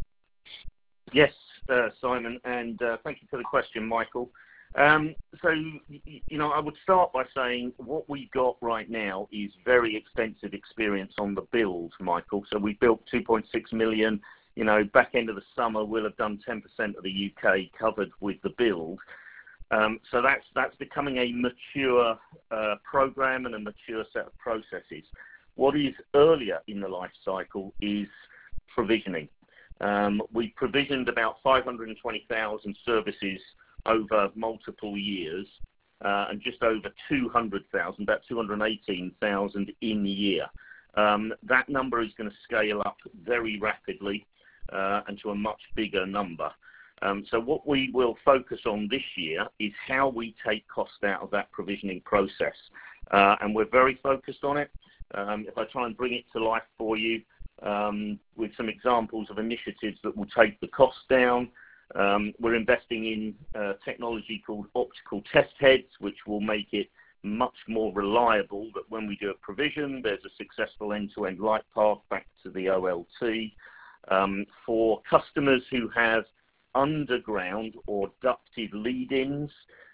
S7: Yes, uh, Simon, and uh, thank you for the question, Michael. Um, so, you know, I would start by saying what we've got right now is very extensive experience on the build, Michael. So we built two point six million. You know, back end of the summer, we'll have done ten percent of the U K covered with the build. Um, so that's that's becoming a mature uh, program and a mature set of processes. What is earlier in the life cycle is provisioning. Um, we provisioned about five hundred twenty thousand services over multiple years, uh, and just over two hundred thousand, about two hundred eighteen thousand in the year. Um, that number is going to scale up very rapidly uh, and to a much bigger number. Um, so what we will focus on this year is how we take cost out of that provisioning process. Uh, and we're very focused on it. Um, if I try and bring it to life for you um, with some examples of initiatives that will take the cost down, um, we're investing in uh, technology called optical test heads, which will make it much more reliable that when we do a provision, there's a successful end-to-end light path back to the O L T. Um, for customers who have underground or ducted lead-ins,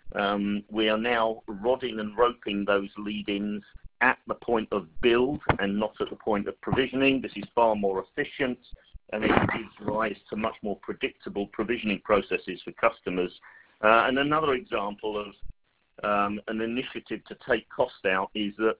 S7: um, we are now rodding and roping those lead-ins at the point of build and not at the point of provisioning. This is far more efficient, and it gives rise to much more predictable provisioning processes for customers. Uh, and another example of um, an initiative to take cost out is that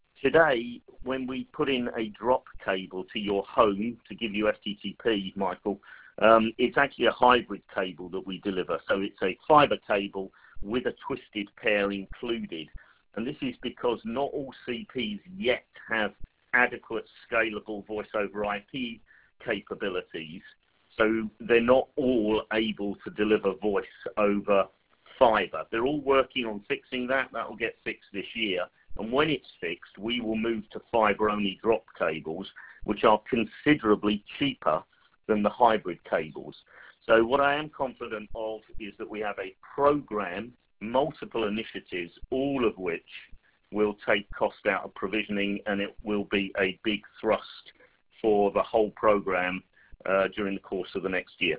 S7: today, when we put in a drop cable to your home to give you F T T P, Michael, Um, it's actually a hybrid cable that we deliver. So it's a fiber cable with a twisted pair included. And this is because not all C Ps yet have adequate scalable voice over I P capabilities. So they're not all able to deliver voice over fiber. They're all working on fixing that. That will get fixed this year. And when it's fixed, we will move to fiber-only drop cables, which are considerably cheaper than the hybrid cables. So what I am confident of is that we have a program, multiple initiatives, all of which will take cost out of provisioning, and it will be a big thrust for the whole program uh, during the course of the next year.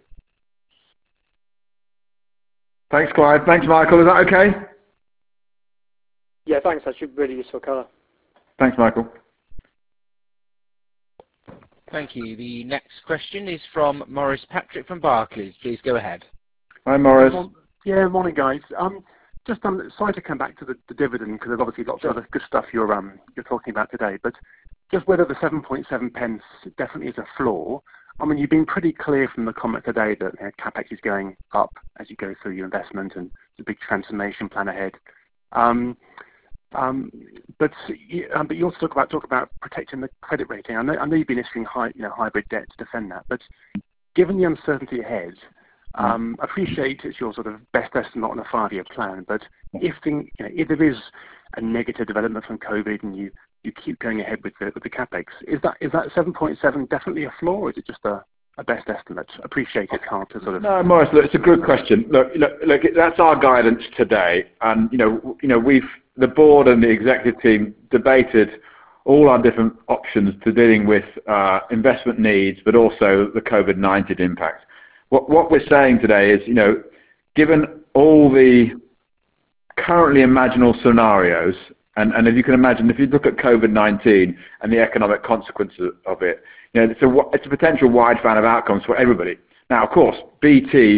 S3: Thanks, Clive. Thanks, Michael. Is that okay?
S12: Yeah, thanks. That's really useful colour.
S3: Thanks, Michael.
S1: Thank you. The next question is from Maurice Patrick from Barclays. Please go ahead.
S3: Hi, Maurice.
S13: Yeah, morning, guys. Um, just um, sorry to come back to the, the dividend because there's obviously lots of other good stuff you're um you're talking about today. But just whether the seven point seven pence definitely is a floor. I mean, you've been pretty clear from the comment today that you know, CapEx is going up as you go through your investment and the big transformation plan ahead. Um, Um, but um, but you also talk about talk about protecting the credit rating. I know I know you've been issuing high you know hybrid debt to defend that. But given the uncertainty ahead, um, I appreciate it's your sort of best estimate on a five-year plan. But if thing, you know if there is a negative development from COVID and you, you keep going ahead with the with the capex, is that is that seven point seven definitely a floor, or is it just a a best estimate? Appreciate it's hard to sort of.
S3: No, Maurice, look, it's a good question. Look, look, look, that's our guidance today, and you know, you know, we've the board and the executive team debated all our different options to dealing with uh, investment needs, but also the COVID nineteen impact. What what we're saying today is, you know, given all the currently imaginable scenarios, and and if you can imagine, if you look at COVID nineteen and the economic consequences of it. You know, it's a, it's a potential wide fan of outcomes for everybody. Now, of course, B T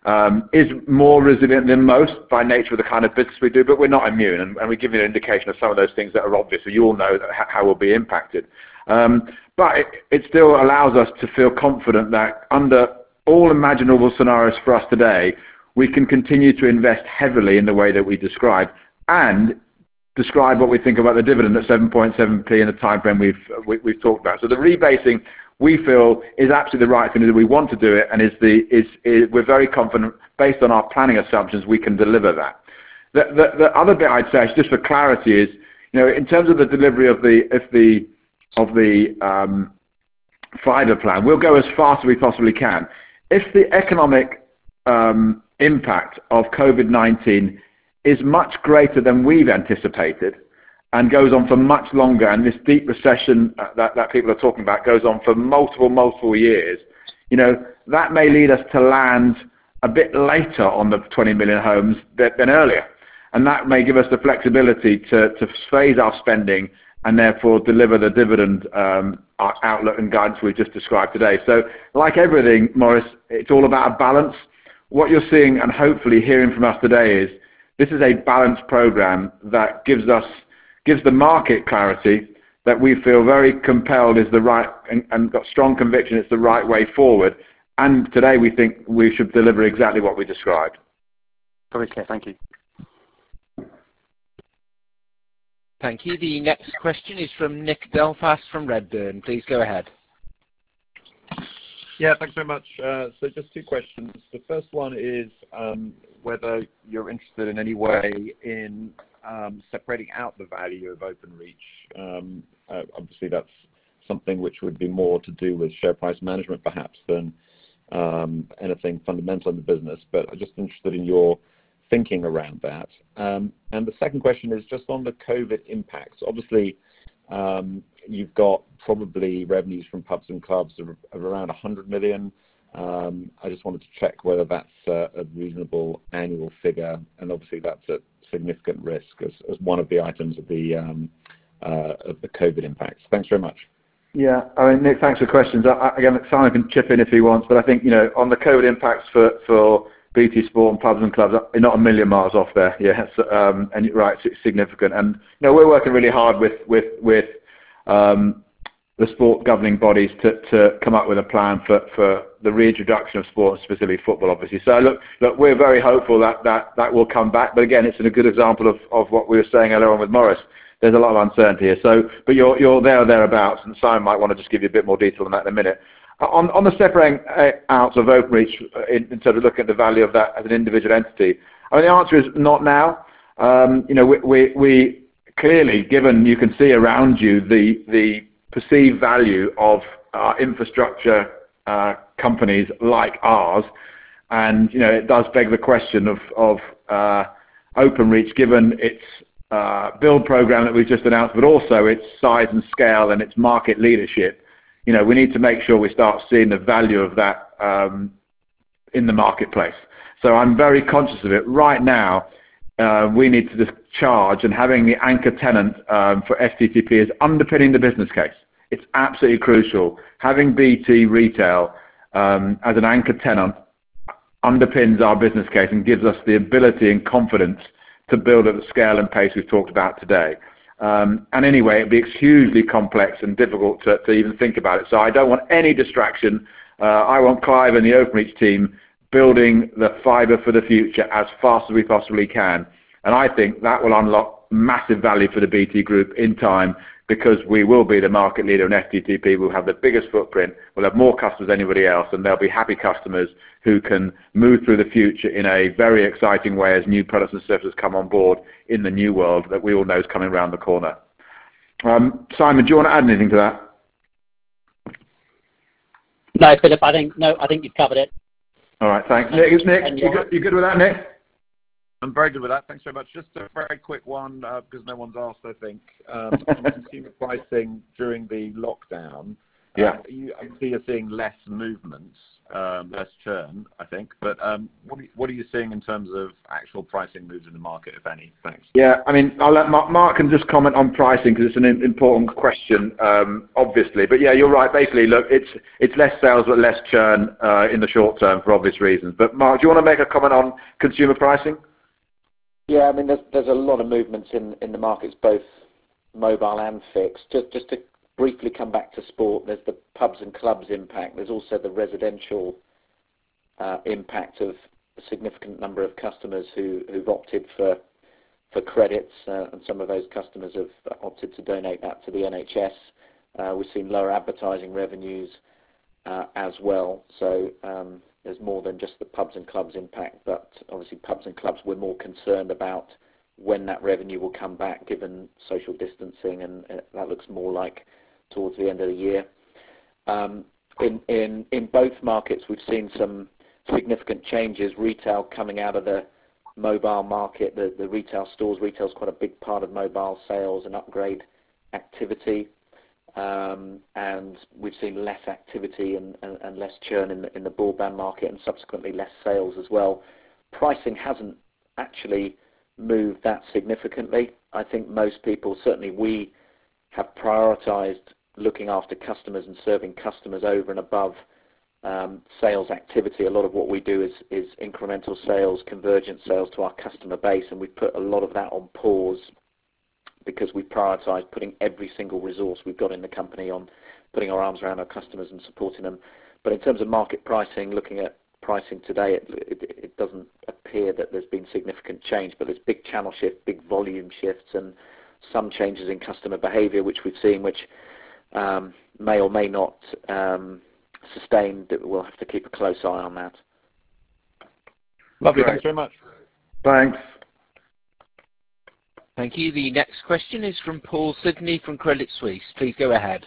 S3: um, is more resilient than most by nature of the kind of business we do, but we're not immune, and, and we give you an indication of some of those things that are obvious, so you all know that how we'll be impacted. Um, but it, it still allows us to feel confident that under all imaginable scenarios for us today, we can continue to invest heavily in the way that we describe, and describe what we think about the dividend at seven point seven p in the time frame we've, we, we've talked about. So the rebasing, we feel, is absolutely the right thing to do. We want to do it, and is the, is, is, we're very confident, based on our planning assumptions, we can deliver that. The, the, the other bit I'd say, just for clarity, is, you know, in terms of the delivery of the, if the, of the um, fibre plan, we'll go as fast as we possibly can. If the economic um, impact of COVID nineteen is much greater than we've anticipated and goes on for much longer, and this deep recession that, that people are talking about goes on for multiple, multiple years, you know, that may lead us to land a bit later on the twenty million homes than, than earlier. And that may give us the flexibility to, to phase our spending and therefore deliver the dividend um, outlook and guidance we've just described today. So like everything, Maurice, it's all about a balance. What you're seeing and hopefully hearing from us today is this is a balanced program that gives us, gives the market clarity that we feel very compelled is the right, and, and got strong conviction it's the right way forward. And today we think we should deliver exactly what we described.
S13: Very clear, thank you.
S1: Thank you. The next question is from Nick Belfast from Redburn. Please go ahead.
S14: Yeah, thanks very much. Uh, so just two questions. The first one is um, whether you're interested in any way in um, separating out the value of Openreach. Um, uh, obviously, that's something which would be more to do with share price management, perhaps, than um, anything fundamental in the business. But I'm just interested in your thinking around that. Um, and the second question is just on the COVID impacts. Obviously, um, you've got probably revenues from pubs and clubs of, of around one hundred million. Um, I just wanted to check whether that's uh, a reasonable annual figure, and obviously that's a significant risk as, as one of the items of the um, uh, of the COVID impacts. Thanks very much.
S3: Yeah, I mean, Nick, thanks for the questions. I, again, Simon can chip in if he wants, but I think, you know, on the COVID impacts for, for B T Sport and pubs and clubs, you're not a million miles off there. Yes, um, and you're right, it's significant. And, you know, we're working really hard with, with, with um, the sport governing bodies to, to come up with a plan for, for the reintroduction of sport, specifically football, obviously. So, look, look, we're very hopeful that, that that will come back. But, again, it's a good example of, of what we were saying earlier on with Maurice. There's a lot of uncertainty here. So, but you're, you're there or thereabouts, and Simon might want to just give you a bit more detail on that in a minute. On, on the separating out of Openreach, in, in terms of looking at the value of that as an individual entity, I mean, the answer is not now. Um, you know, we, we, we clearly, given you can see around you the, the perceived value of uh, infrastructure uh, companies like ours, and, you know, it does beg the question of, of uh, Openreach, given its uh, build program that we've just announced, but also its size and scale and its market leadership. You know, we need to make sure we start seeing the value of that um, in the marketplace. So I'm very conscious of it. Right now, uh, we need to just charge, and having the anchor tenant um, for F T T P is underpinning the business case. It's absolutely crucial. Having B T Retail um, as an anchor tenant underpins our business case and gives us the ability and confidence to build at the scale and pace we've talked about today. Um, and anyway, it'd be hugely complex and difficult to, to even think about it. So I don't want any distraction. Uh, I want Clive and the Openreach team building the fibre for the future as fast as we possibly can. And I think that will unlock massive value for the B T Group in time, because we will be the market leader in F T T P. We'll have the biggest footprint. We'll have more customers than anybody else, and they'll be happy customers who can move through the future in a very exciting way as new products and services come on board in the new world that we all know is coming around the corner. Um, Simon, do you want to add anything to that?
S4: No, Philip, I think, no, I think you've covered it.
S3: All right, thanks. Nick, is Nick, you good, you good with that, Nick?
S14: I'm very good with that. Thanks very much. Just a very quick one, uh, because no one's asked, I think. Um, on consumer pricing during the lockdown,
S3: Yeah.
S14: Um, you obviously you're seeing less movements, um, less churn, I think. But um, what, are you, what are you seeing in terms of actual pricing moves in the market, if any? Thanks.
S3: Yeah, I mean, I'll let Mark, Mark can just comment on pricing because it's an important question, um, obviously. But yeah, you're right. Basically, look, it's it's less sales but less churn uh, in the short term for obvious reasons. But Mark, do you want to make a comment on consumer pricing?
S15: Yeah, I mean, there's there's a lot of movements in in the markets, both mobile and fixed. Just just to briefly come back to sport, there's the pubs and clubs impact. There's also the residential uh, impact of a significant number of customers who who've opted for for credits, uh, and some of those customers have opted to donate that to the N H S. Uh, we've seen lower advertising revenues uh, as well. So um, there's more than just the pubs and clubs impact, but obviously pubs and clubs we're more concerned about when that revenue will come back given social distancing, and uh, that looks more like towards the end of the year. Um, in, in, in both markets we've seen some significant changes, retail coming out of the mobile market, the, the retail stores. Retail is quite a big part of mobile sales and upgrade activity. Um, and we've seen less activity and, and, and less churn in the, in the broadband market, and subsequently less sales as well. Pricing hasn't actually moved that significantly. I think most people, certainly we, have prioritised looking after customers and serving customers over and above um, sales activity. A lot of what we do is, is incremental sales, convergent sales to our customer base, and we've put a lot of that on pause because we prioritise putting every single resource we've got in the company on putting our arms around our customers and supporting them. But in terms of market pricing, looking at pricing today, it, it, it doesn't appear that there's been significant change, but there's big channel shift, big volume shifts, and some changes in customer behaviour which we've seen, which um, may or may not um, sustain. That we'll have to keep a close eye on that.
S14: Lovely,
S3: Great.
S14: Thanks very much.
S3: Thanks.
S1: Thank you. The next question is from Paul Sidney from Credit Suisse. Please go ahead.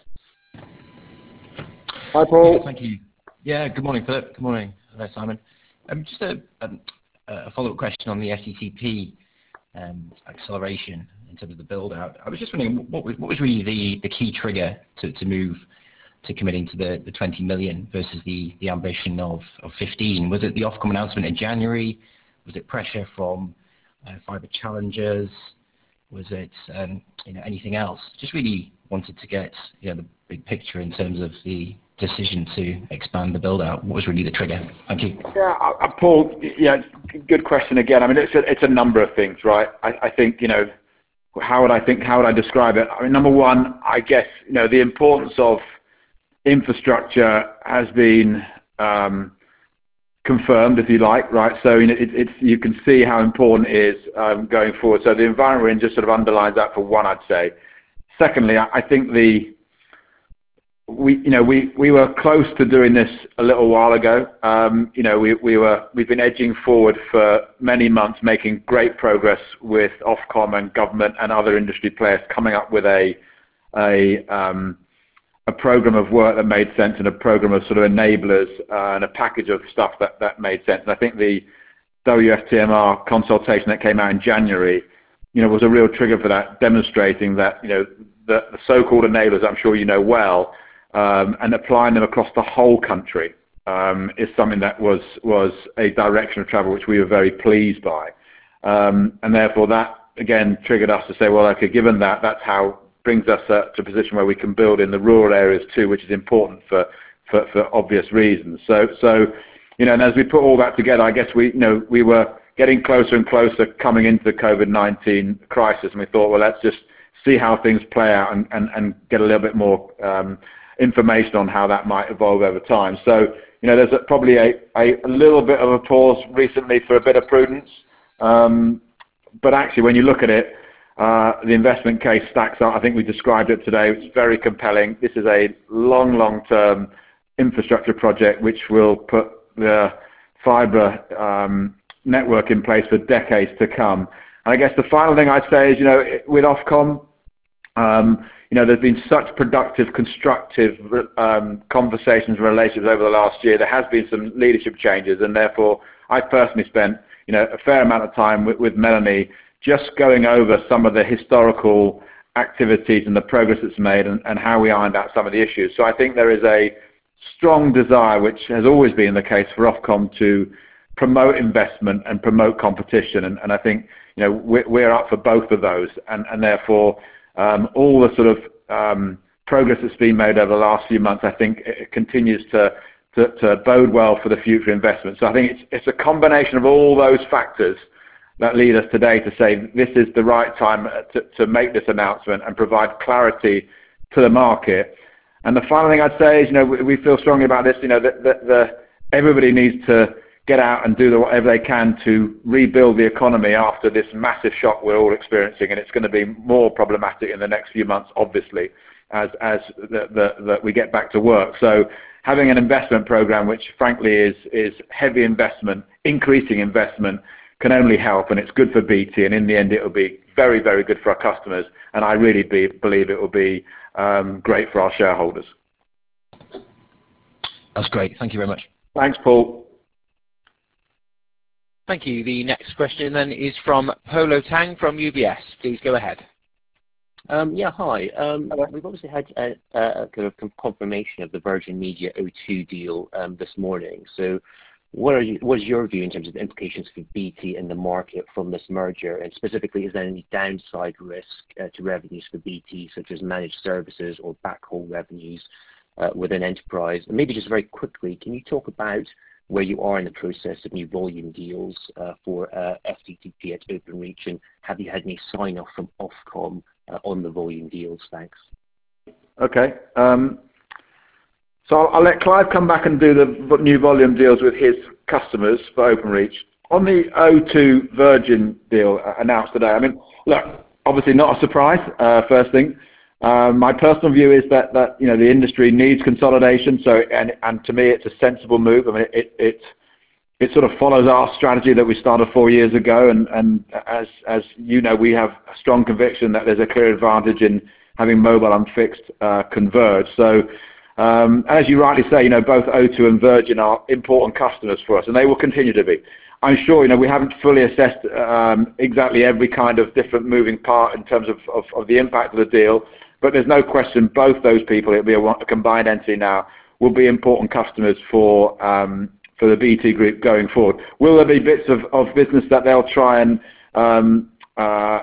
S3: Hi, Paul.
S16: Yeah, thank you. Yeah, good morning, Philip. Good morning. Hello, Simon. Um, just a, um, a follow-up question on the F T T P um, acceleration in terms of the build-out. I was just wondering, what was, what was really the, the key trigger to, to move to committing to the, the twenty million versus the, the ambition of, of fifteen? Was it the Ofcom announcement in January? Was it pressure from uh, fibre challengers? Was it um, you know, anything else? Just really wanted to get you know, the big picture in terms of the decision to expand the build-out. What was really the trigger? Thank you.
S3: Yeah, uh, Paul, yeah, good question again. I mean, it's a, it's a number of things, right? I, I think, you know, how would I think, how would I describe it? I mean, number one, I guess, you know, the importance of infrastructure has been um, confirmed, if you like, right? So you know, it, it's, you can see how important it is um, going forward. So the environment we're in just sort of underlines that for one, I'd say. Secondly, I, I think the we you know we we were close to doing this a little while ago. Um, you know we we were we've been edging forward for many months, making great progress with Ofcom and government and other industry players, coming up with a a um, a program of work that made sense and a program of sort of enablers uh, and a package of stuff that, that made sense. And I think the W F T M R consultation that came out in January, you know, was a real trigger for that, demonstrating that, you know, the, the so-called enablers, I'm sure you know well, um, and applying them across the whole country um, is something that was, was a direction of travel which we were very pleased by. Um, and therefore that, again, triggered us to say, well, okay, given that, that's how brings us uh, to a position where we can build in the rural areas too, which is important for, for, for obvious reasons. So, so, you know, and as we put all that together, I guess we, you know, we were getting closer and closer coming into the COVID nineteen crisis, and we thought, well, let's just see how things play out and, and, and get a little bit more um, information on how that might evolve over time. So, you know, there's a, probably a, a, a little bit of a pause recently for a bit of prudence, um, but actually when you look at it, Uh, the investment case stacks up. I think we described it today. It's very compelling. This is a long, long-term infrastructure project which will put the fibre um, network in place for decades to come. And I guess the final thing I'd say is, you know, with Ofcom, um, you know, there's been such productive, constructive um, conversations and relationships over the last year. There has been some leadership changes, and therefore I personally spent, you know, a fair amount of time with, with Melanie just going over some of the historical activities and the progress that's made and, and how we ironed out some of the issues. So I think there is a strong desire, which has always been the case for Ofcom, to promote investment and promote competition. And, and I think, you know, we're, we're up for both of those. And, and therefore, um, all the sort of um, progress that's been made over the last few months, I think it continues to, to, to bode well for the future investment. So I think it's, it's a combination of all those factors that lead us today to say this is the right time to, to make this announcement and provide clarity to the market. And the final thing I'd say is, you know, we, we feel strongly about this, you know, that, that the, everybody needs to get out and do the, whatever they can to rebuild the economy after this massive shock we're all experiencing. And it's going to be more problematic in the next few months, obviously, as, as the, the, the, we get back to work. So having an investment program, which frankly is, is heavy investment, increasing investment, can only help, and it's good for B T, and in the end it will be very, very good for our customers, and I really be, believe it will be um, great for our shareholders.
S16: That's great. Thank you very much.
S3: Thanks, Paul.
S1: Thank you. The next question then is from Polo Tang from U B S. Please go ahead.
S17: Um, yeah, hi. Um, we've obviously had a, a kind of confirmation of the Virgin Media O two deal um, this morning. So what, are you, what is your view in terms of the implications for B T in the market from this merger? And specifically, is there any downside risk uh, to revenues for B T, such as managed services or backhaul revenues uh, within enterprise? And maybe just very quickly, can you talk about where you are in the process of new volume deals uh, for uh, F T T P at Openreach, and have you had any sign-off from Ofcom uh, on the volume deals? Thanks.
S3: Okay. Um, so I'll, I'll let Clive come back and do the new volume deals with his customers for Openreach. On the O two Virgin deal uh, announced today, I mean, look, obviously not a surprise, uh, first thing. Um, my personal view is that, that you know the industry needs consolidation. So and and to me it's a sensible move. I mean it it it sort of follows our strategy that we started four years ago. And and as as you know, we have a strong conviction that there's a clear advantage in having mobile and fixed uh, converge. So um, as you rightly say, you know both O two and Virgin are important customers for us, and they will continue to be. I'm sure you know we haven't fully assessed um, exactly every kind of different moving part in terms of, of, of the impact of the deal. But there's no question both those people, it'll be a, a combined entity now, will be important customers for um, for the B T Group going forward. Will there be bits of, of business that they'll try and um, uh,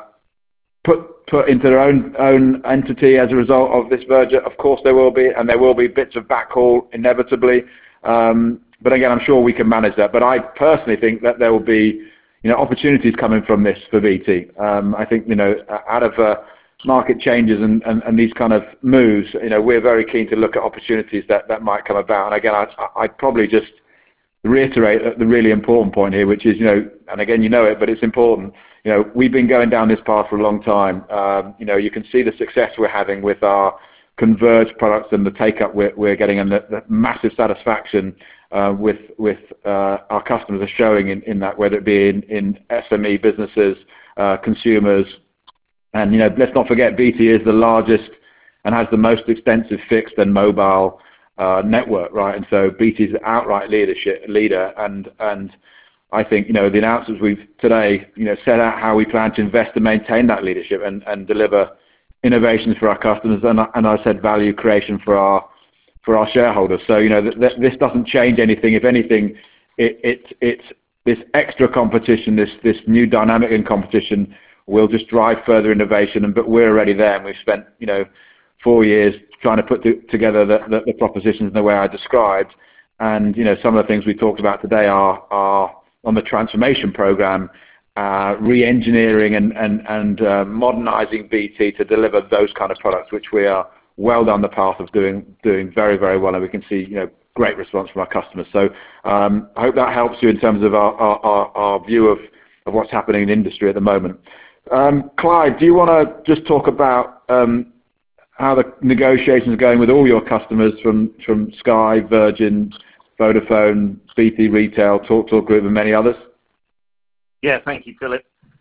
S3: put put into their own own entity as a result of this merger? Of course there will be, and there will be bits of backhaul inevitably. Um, but again, I'm sure we can manage that. But I personally think that there will be you know opportunities coming from this for B T. Um, I think you know out of uh, market changes and, and, and these kind of moves, you know, we're very keen to look at opportunities that, that might come about. And again, I'd, I'd probably just reiterate the really important point here, which is, you know, and again, you know it, but it's important. You know, we've been going down this path for a long time. Um, you know, you can see the success we're having with our converged products and the take-up we're, we're getting, and the, the massive satisfaction uh, with with uh, our customers are showing in, in that, whether it be in, in S M E businesses, uh, consumers. And, you know, let's not forget B T is the largest and has the most extensive fixed and mobile uh, network, right? And so B T is the outright leadership leader. And, and I think, you know, the announcements we've today, you know, set out how we plan to invest to maintain that leadership and, and deliver innovations for our customers. And, and I said value creation for our, for our shareholders. So, you know, th th this doesn't change anything. If anything, it, it, it's this extra competition, this, this new dynamic in competition will just drive further innovation, and but we're already there, and we've spent you know four years trying to put to, together the, the, the propositions in the way I described, and you know some of the things we talked about today are are on the transformation program, uh, re-engineering and and and uh, modernising B T to deliver those kind of products, which we are well down the path of doing doing very very well, and we can see you know great response from our customers. So um, I hope that helps you in terms of our our, our, our view of of what's happening in the industry at the moment. Um, Clive, do you want to just talk about um, how the negotiations are going with all your customers from, from Sky, Virgin, Vodafone, B T Retail, TalkTalk Group and many others?
S7: Yeah, thank you, Philip.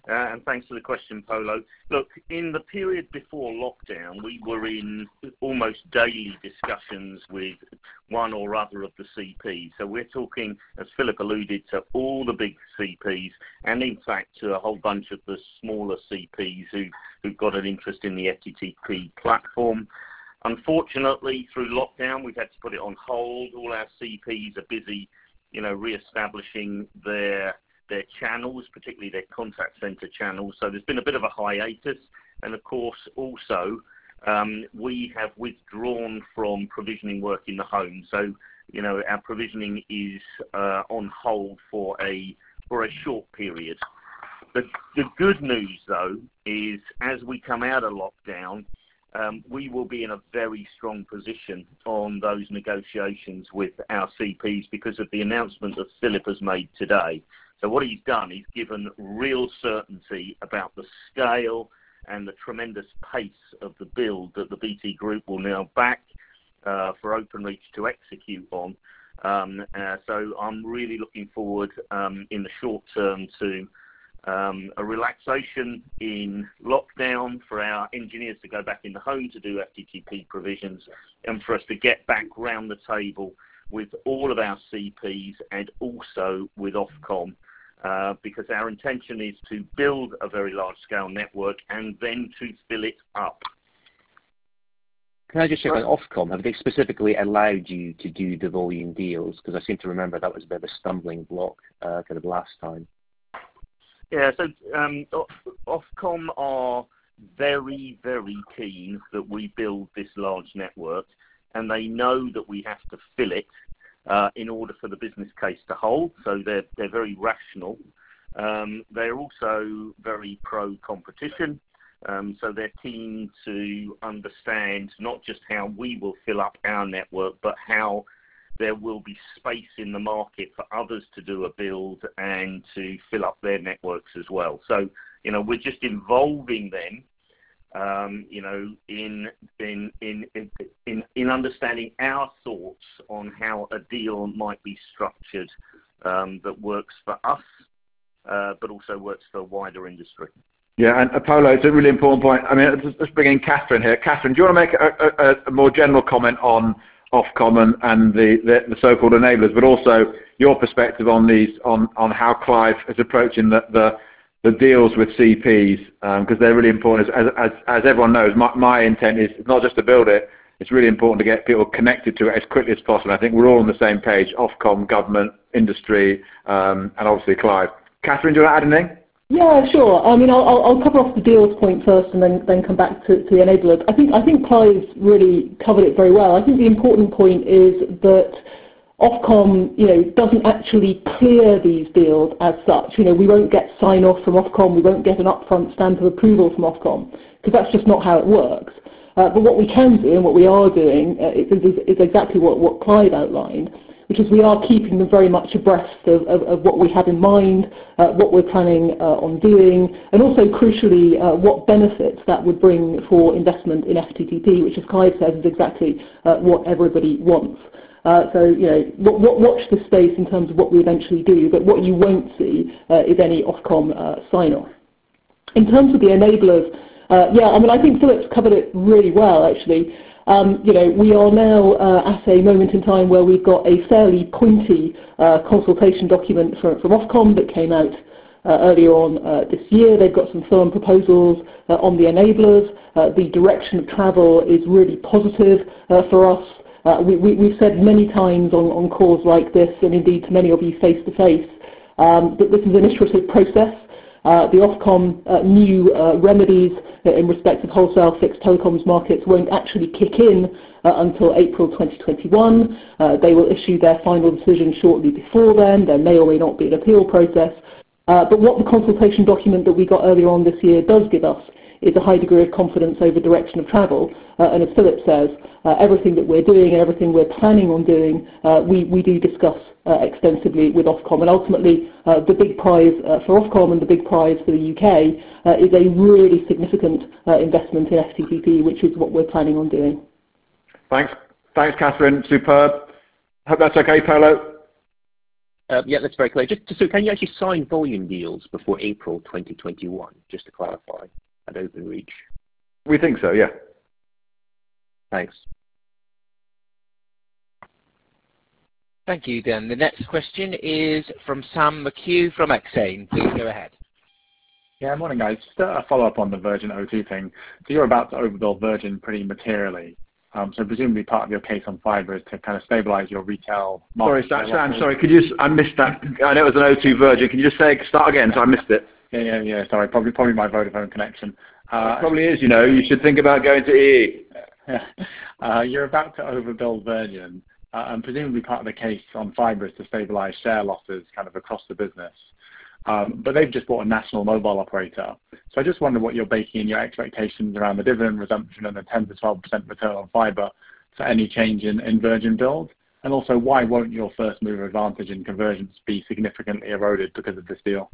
S7: Uh, and thanks for the question, Polo. Look, in the period before lockdown, we were in almost daily discussions with one or other of the C Ps. So we're talking, as Philip alluded to, all the big C Ps, and in fact to a whole bunch of the smaller C Ps who, who've got an interest in the F T T P platform. Unfortunately, through lockdown, we've had to put it on hold. All our C Ps are busy, you know, re-establishing their their channels, particularly their contact center channels. So there's been a bit of a hiatus. And of course, also, um, we have withdrawn from provisioning work in the home. So, you know, our provisioning is uh, on hold for a for a short period. The, the good news, though, is as we come out of lockdown, um, we will be in a very strong position on those negotiations with our C Ps because of the announcement that Philip has made today. So what he's done, he's given real certainty about the scale and the tremendous pace of the build that the B T Group will now back uh, for Openreach to execute on. Um, uh, so I'm really looking forward um, in the short term to um, a relaxation in lockdown for our engineers to go back in the home to do F T T P provisions and for us to get back round the table with all of our C Ps and also with Ofcom. Uh, because our intention is to build a very large-scale network and then to fill it up.
S17: Can I just check on Ofcom? Have they specifically allowed you to do the volume deals? Because I seem to remember that was a bit of a stumbling block uh, kind of last time.
S7: Yeah, so um, Ofcom are very, very keen that we build this large network, and they know that we have to fill it Uh, in order for the business case to hold, so they're, they're very rational. Um, they're also very pro-competition, um, so they're keen to understand not just how we will fill up our network, but how there will be space in the market for others to do a build and to fill up their networks as well. So, you know, we're just involving them Um, you know, in, in in in in understanding our thoughts on how a deal might be structured um, that works for us, uh, but also works for wider industry.
S3: Yeah, and Apollo, it's a really important point. I mean, let's, let's bring in Catherine here. Catherine, do you want to make a, a, a more general comment on Ofcom and, and the, the, the so-called enablers, but also your perspective on these, on on how Clive is approaching the the the deals with C Ps, because um, they're really important. As, as, as everyone knows, my, my intent is not just to build it, it's really important to get people connected to it as quickly as possible. I think we're all on the same page, Ofcom, government, industry, um, and obviously Clive. Catherine, do you want to add anything?
S18: Yeah, sure. I mean, I'll, I'll cover off the deals point first and then, then come back to, to the enablers. I think, I think Clive's really covered it very well. I think the important point is that Ofcom, you know, doesn't actually clear these deals as such. You know, we won't get sign-off from Ofcom, we won't get an upfront stamp of approval from Ofcom, because that's just not how it works. Uh, but what we can do, and what we are doing, uh, is, is, is exactly what, what Clive outlined, which is we are keeping them very much abreast of, of, of what we have in mind, uh, what we're planning uh, on doing, and also crucially uh, what benefits that would bring for investment in F T T P, which, as Clive says, is exactly uh, what everybody wants. Uh, so, you know, w w watch the space in terms of what we eventually do, but what you won't see uh, is any Ofcom uh, sign-off. In terms of the enablers, uh, yeah, I mean, I think Philip's covered it really well, actually. Um, you know, we are now uh, at a moment in time where we've got a fairly pointy uh, consultation document from, from Ofcom that came out uh, earlier on uh, this year. They've got some firm proposals uh, on the enablers. Uh, the direction of travel is really positive uh, for us. Uh, we, we, we've said many times on, on calls like this, and indeed to many of you face-to-face, um, that this is an iterative process. Uh, the Ofcom uh, new uh, remedies in respect of wholesale fixed telecoms markets won't actually kick in uh, until April twenty twenty-one. Uh, they will issue their final decision shortly before then. There may or may not be an appeal process. Uh, but what the consultation document that we got earlier on this year does give us is a high degree of confidence over direction of travel. Uh, and as Philip says, uh, everything that we're doing and everything we're planning on doing, uh, we, we do discuss uh, extensively with Ofcom. And ultimately, uh, the big prize uh, for Ofcom and the big prize for the U K uh, is a really significant uh, investment in F T T P, which is what we're planning on doing.
S3: Thanks. Thanks, Catherine. Superb. Hope that's okay, Paolo.
S17: Uh, yeah, that's very clear. Just, just so, can you actually sign volume deals before April twenty twenty-one? Just to clarify, at Openreach.
S3: We think so. Yeah.
S17: Thanks.
S1: Thank you, Dan. The next question is from Sam McHugh from Exane. Please go ahead.
S19: Yeah, morning, guys. Just a follow-up on the Virgin O two thing. So you're about to overbuild Virgin pretty materially. Um, so presumably part of your case on fibre is to kind of stabilise your retail market.
S3: Sorry, Sam, Sam, sorry, could you, I missed that. I know it was an O two Virgin. Can you just say, start again, so I missed it.
S19: Yeah, yeah, yeah, sorry, probably probably my Vodafone connection. Uh,
S3: it probably is, you know, you should think about going to E E.
S19: Yeah. Uh, you're about to overbuild Virgin, uh, and presumably part of the case on fibre is to stabilise share losses kind of across the business. Um, but they've just bought a national mobile operator. So I just wonder what you're baking in your expectations around the dividend resumption and the ten to twelve percent return on fibre for any change in, in Virgin build. And also, why won't your first mover advantage in convergence be significantly eroded because of this deal?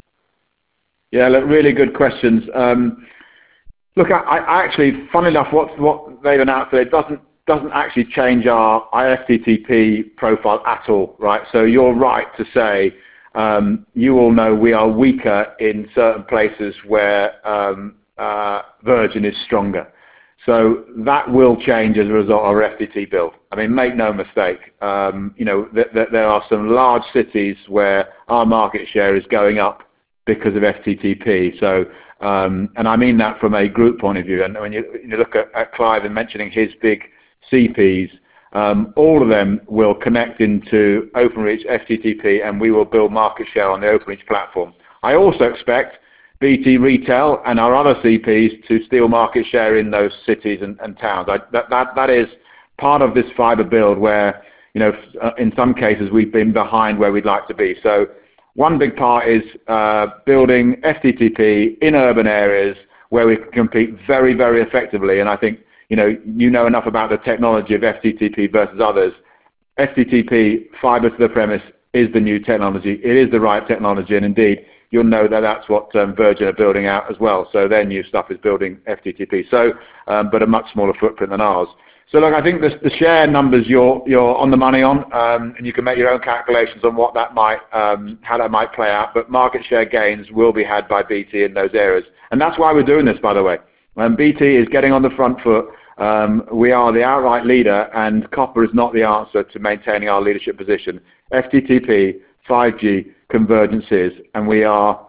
S3: Yeah, look, really good questions. Um, look, I, I actually, funnily enough, what, what they've announced today doesn't doesn't actually change our I F T T P profile at all, right? So you're right to say, um, you all know we are weaker in certain places where um, uh, Virgin is stronger. So that will change as a result of our F T T build. I mean, make no mistake, um, you know, th th there are some large cities where our market share is going up because of F T T P. So, um, and I mean that from a group point of view. And when you, you look at, at Clive and mentioning his big C Ps, um, all of them will connect into Openreach F T T P, and we will build market share on the Openreach platform. I also expect B T Retail and our other C Ps to steal market share in those cities and, and towns. I, that, that, that is part of this fibre build where, you know, in some cases we've been behind where we'd like to be. So one big part is uh, building F T T P in urban areas where we can compete very, very effectively. And I think, you know, you know enough about the technology of F T T P versus others. F T T P, fibre to the premise, is the new technology. It is the right technology, and indeed, you'll know that that's what um, Virgin are building out as well. So their new stuff is building F T T P, so, um, but a much smaller footprint than ours. So look, I think the, the share numbers you're, you're on the money on, um, and you can make your own calculations on what that might, um, how that might play out, but market share gains will be had by B T in those areas. And that's why we're doing this, by the way. Um, B T is getting on the front foot. Um, we are the outright leader, and copper is not the answer to maintaining our leadership position. F T T P, five G, convergence is, and we are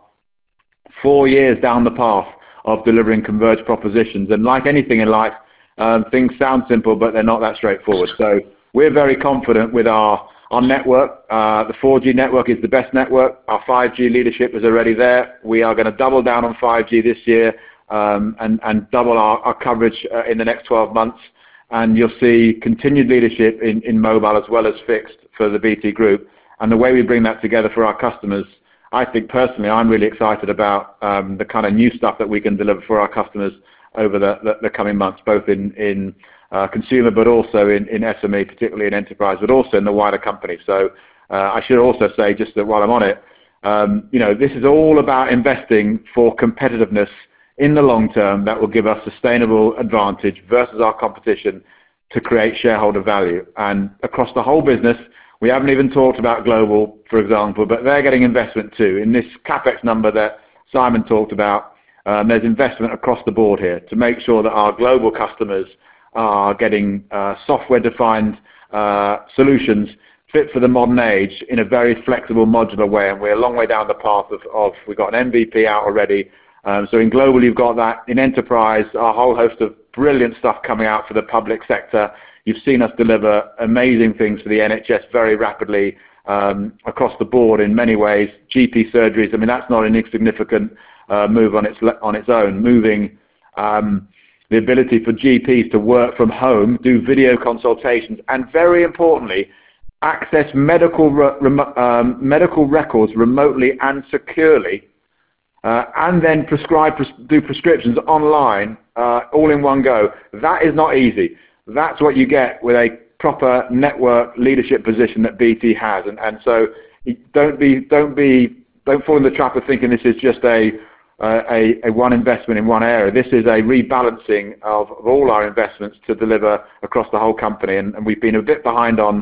S3: four years down the path of delivering converged propositions. And like anything in life, um, things sound simple, but they're not that straightforward. So we're very confident with our, our network. Uh, the four G network is the best network. Our five G leadership is already there. We are going to double down on five G this year. Um, and, and double our, our coverage uh, in the next twelve months. And you'll see continued leadership in, in mobile as well as fixed for the B T group. And the way we bring that together for our customers, I think personally I'm really excited about um, the kind of new stuff that we can deliver for our customers over the, the, the coming months, both in, in uh, consumer but also in, in S M E, particularly in enterprise, but also in the wider company. So uh, I should also say, just that while I'm on it, um, you know, this is all about investing for competitiveness in the long term that will give us sustainable advantage versus our competition to create shareholder value. And across the whole business, we haven't even talked about global, for example, but they're getting investment too. In this CapEx number that Simon talked about, um, there's investment across the board here to make sure that our global customers are getting uh, software-defined uh, solutions fit for the modern age in a very flexible, modular way. And we're a long way down the path of, of we've got an M V P out already. Um, so in global, you've got that. In enterprise, a whole host of brilliant stuff coming out for the public sector. You've seen us deliver amazing things for the N H S very rapidly um, across the board in many ways. G P surgeries, I mean, that's not an insignificant uh, move on its, on its own. Moving um, the ability for G Ps to work from home, do video consultations, and very importantly, access medical, re um, medical records remotely and securely. Uh, and then prescribe, pres do prescriptions online, uh, all in one go. That is not easy. That's what you get with a proper network leadership position that B T has. And, and so don't be, don't be, don't fall in the trap of thinking this is just a, uh, a, a one investment in one area. This is a rebalancing of, of all our investments to deliver across the whole company. And, and we've been a bit behind on,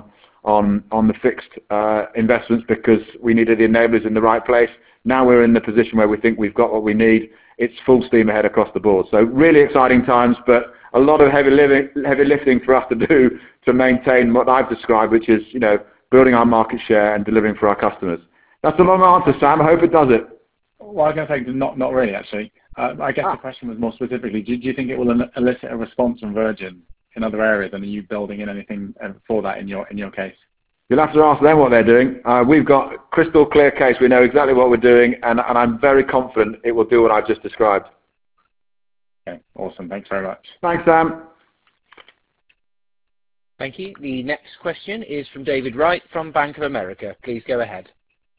S3: on on the fixed uh, investments because we needed the enablers in the right place. Now we're in the position where we think we've got what we need. It's full steam ahead across the board. So really exciting times, but a lot of heavy, living, heavy lifting for us to do to maintain what I've described, which is, you know, building our market share and delivering for our customers. That's a long answer, Sam. I hope it does it.
S19: Well, I was going to say not, not really, actually. Uh, I guess ah. the question was more specifically, do, do you think it will elicit a response from Virgin in other areas, and are you building in anything for that in your in your case?
S3: You'll have to ask them what they're doing. Uh, we've got a crystal clear case. We know exactly what we're doing, and, and I'm very confident it will do what I've just described.
S19: Okay, awesome. Thanks very much.
S3: Thanks, Sam.
S1: Thank you. The next question is from David Wright from Bank of America. Please go ahead.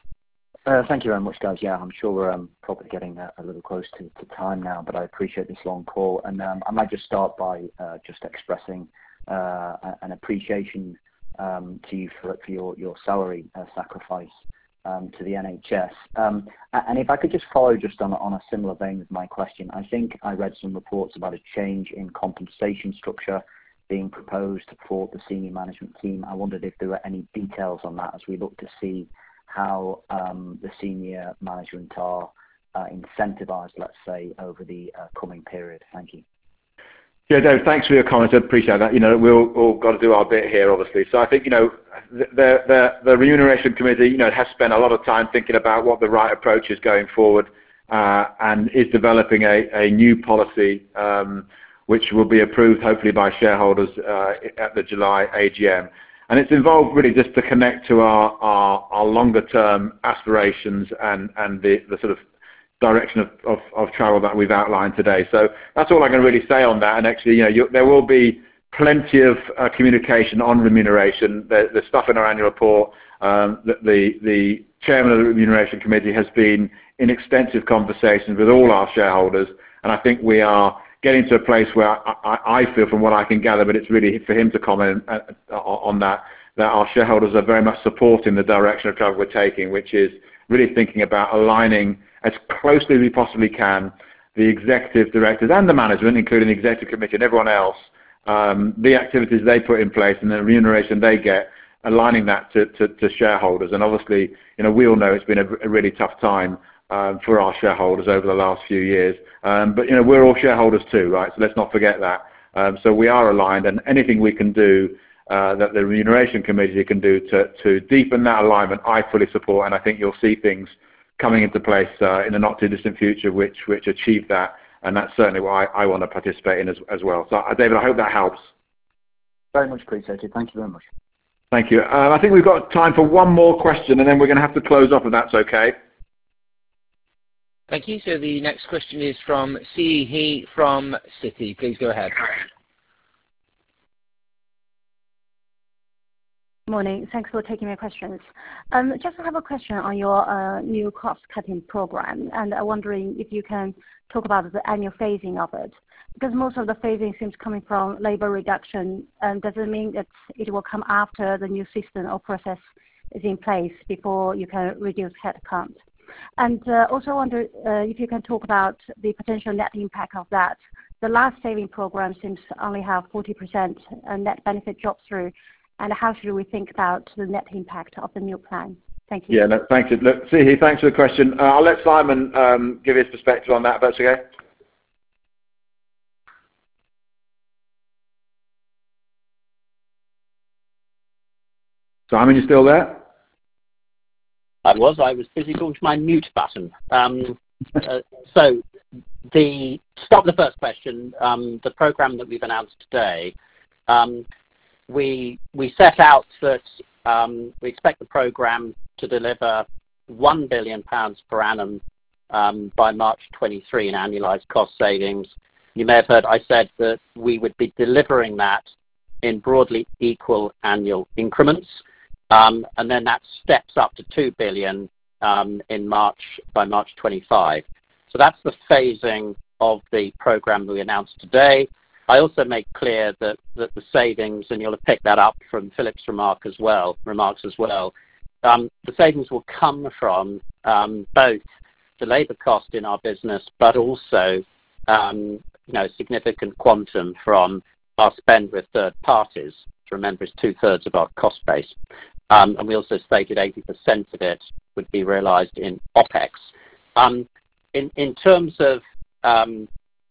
S20: Uh, thank you very much, guys. Yeah, I'm sure we're um, probably getting a, a little close to, to time now, but I appreciate this long call. And um, I might just start by uh, just expressing uh, an appreciation um, to you for, for your, your salary uh, sacrifice um, to the N H S. Um, and if I could just follow just on, on a similar vein with my question, I think I read some reports about a change in compensation structure being proposed for the senior management team. I wondered if there were any details on that as we look to see how um, the senior management are uh, incentivized, let's say, over the uh, coming period. Thank you.
S3: Yeah, Dave, thanks for your comments. I appreciate that. You know, we've all got to do our bit here, obviously. So I think, you know, the, the, the remuneration committee, you know, has spent a lot of time thinking about what the right approach is going forward uh, and is developing a, a new policy um, which will be approved, hopefully, by shareholders uh, at the July A G M. And it's involved really just to connect to our, our, our longer term aspirations and, and the, the sort of direction of, of, of travel that we've outlined today. So that's all I can really say on that. And actually, you know, you, there will be plenty of uh, communication on remuneration. There, there's stuff in our annual report. Um, the, the, the chairman of the remuneration committee has been in extensive conversations with all our shareholders. And I think we are getting to a place where I, I, I feel, from what I can gather, but it's really for him to comment uh, on that, that our shareholders are very much supporting the direction of travel we're taking, which is really thinking about aligning as closely as we possibly can the executive directors and the management, including the executive committee and everyone else, um, the activities they put in place and the remuneration they get, aligning that to, to, to shareholders. And obviously, you know, we all know it's been a, a really tough time Um, for our shareholders over the last few years. Um, but, you know, we're all shareholders too, right? So let's not forget that. Um, so we are aligned, and anything we can do uh, that the remuneration committee can do to, to deepen that alignment, I fully support, and I think you'll see things coming into place uh, in the not too distant future which, which achieve that, and that's certainly what I, I want to participate in as, as well. So, uh, David, I hope that helps.
S20: Very much appreciated. Thank you very much.
S3: Thank you. Uh, I think we've got time for one more question, and then we're going to have to close off if that's okay.
S1: Thank you. So the next question is from Siyi He from Citi. Please go ahead.
S21: Morning. Thanks for taking my questions. Um, just have a question on your uh, new cost-cutting program, and I'm wondering if you can talk about the annual phasing of it, because most of the phasing seems coming from labor reduction. And does it mean that it will come after the new system or process is in place before you can reduce headcount? And uh, also wonder uh, if you can talk about the potential net impact of that. The last saving program seems to only have forty percent net benefit drop through. And how should we think about the net impact of the new plan? Thank you.
S3: Yeah, no, thanks. Look, Siyi, thanks for the question. Uh, I'll let Simon um, give his perspective on that, if that's okay. Simon, you still there?
S4: I was. I was busy going to my mute button. Um, uh, so, the start with the first question. Um, the program that we've announced today, um, we we set out that um, we expect the program to deliver one billion pounds per annum um, by March twenty-three in annualized cost savings. You may have heard I said that we would be delivering that in broadly equal annual increments. Um, and then that steps up to two billion um, in March by March twenty-five. So that's the phasing of the program that we announced today. I also make clear that, that the savings, and you'll have picked that up from Philip's remark as well, remarks as well, um, the savings will come from um, both the labour cost in our business, but also um, you know, significant quantum from our spend with third parties. to remember, is two-thirds of our cost base. Um, and we also stated eighty percent of it would be realized in OPEX. Um, in, in terms of um,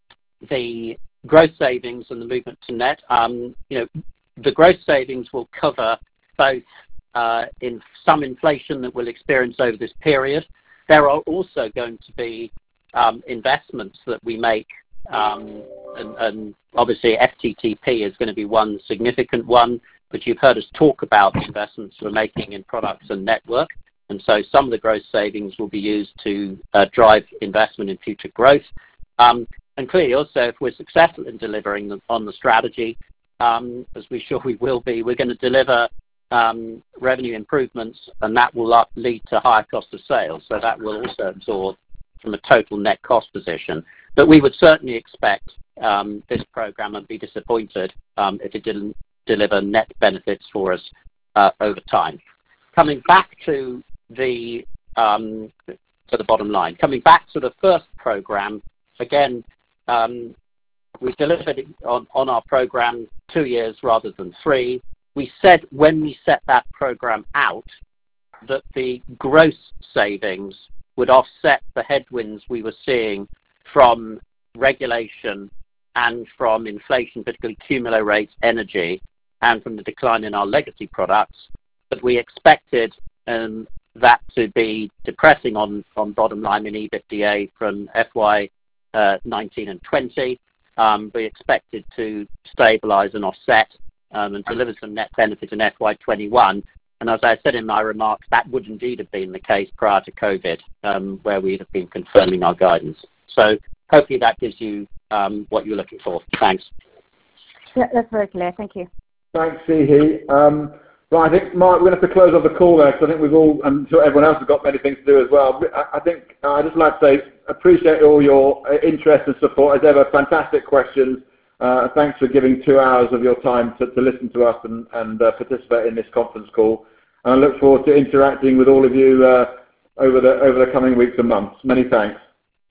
S4: the gross savings and the movement to net, um, you know, the gross savings will cover both uh, in some inflation that we'll experience over this period. There are also going to be um, investments that we make, um, and, and obviously F T T P is going to be one significant one, but you've heard us talk about the investments we're making in products and network, and so some of the gross savings will be used to uh, drive investment in future growth. Um, and clearly also, if we're successful in delivering the, on the strategy, um, as we're sure we will be, we're going to deliver um, revenue improvements, and that will lead to higher cost of sales. So that will also absorb from a total net cost position. But we would certainly expect um, this program and be disappointed um, if it didn't deliver net benefits for us uh, over time. Coming back to the um, to the bottom line, coming back to the first program, again, um, we delivered on, on our program two years rather than three. We said when we set that program out that the gross savings would offset the headwinds we were seeing from regulation and from inflation, particularly cumulo rates, energy, and from the decline in our legacy products, but we expected um, that to be depressing on, on bottom line in EBITDA from F Y nineteen and twenty. Um, we expected to stabilize and offset um, and deliver some net benefit in F Y twenty-one. And as I said in my remarks, that would indeed have been the case prior to COVID, um, where we'd have been confirming our guidance. So hopefully that gives you um, what you're looking for. Thanks.
S21: Yeah, that's very clear. Thank you.
S3: Thanks, Sihi. Um, right, I think, Mark, we're going to have to close off the call there, because I think we've all, and I'm sure everyone else has got many things to do as well. I, I think uh, I'd just like to say, appreciate all your interest and support. As ever, fantastic questions. Uh, thanks for giving two hours of your time to, to listen to us and, and uh, participate in this conference call. And I look forward to interacting with all of you uh, over the over the coming weeks and months. Many thanks.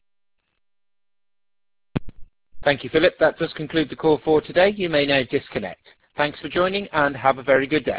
S1: Thank you, Philip. That does conclude the call for today. You may now disconnect. Thanks for joining and have a very good day.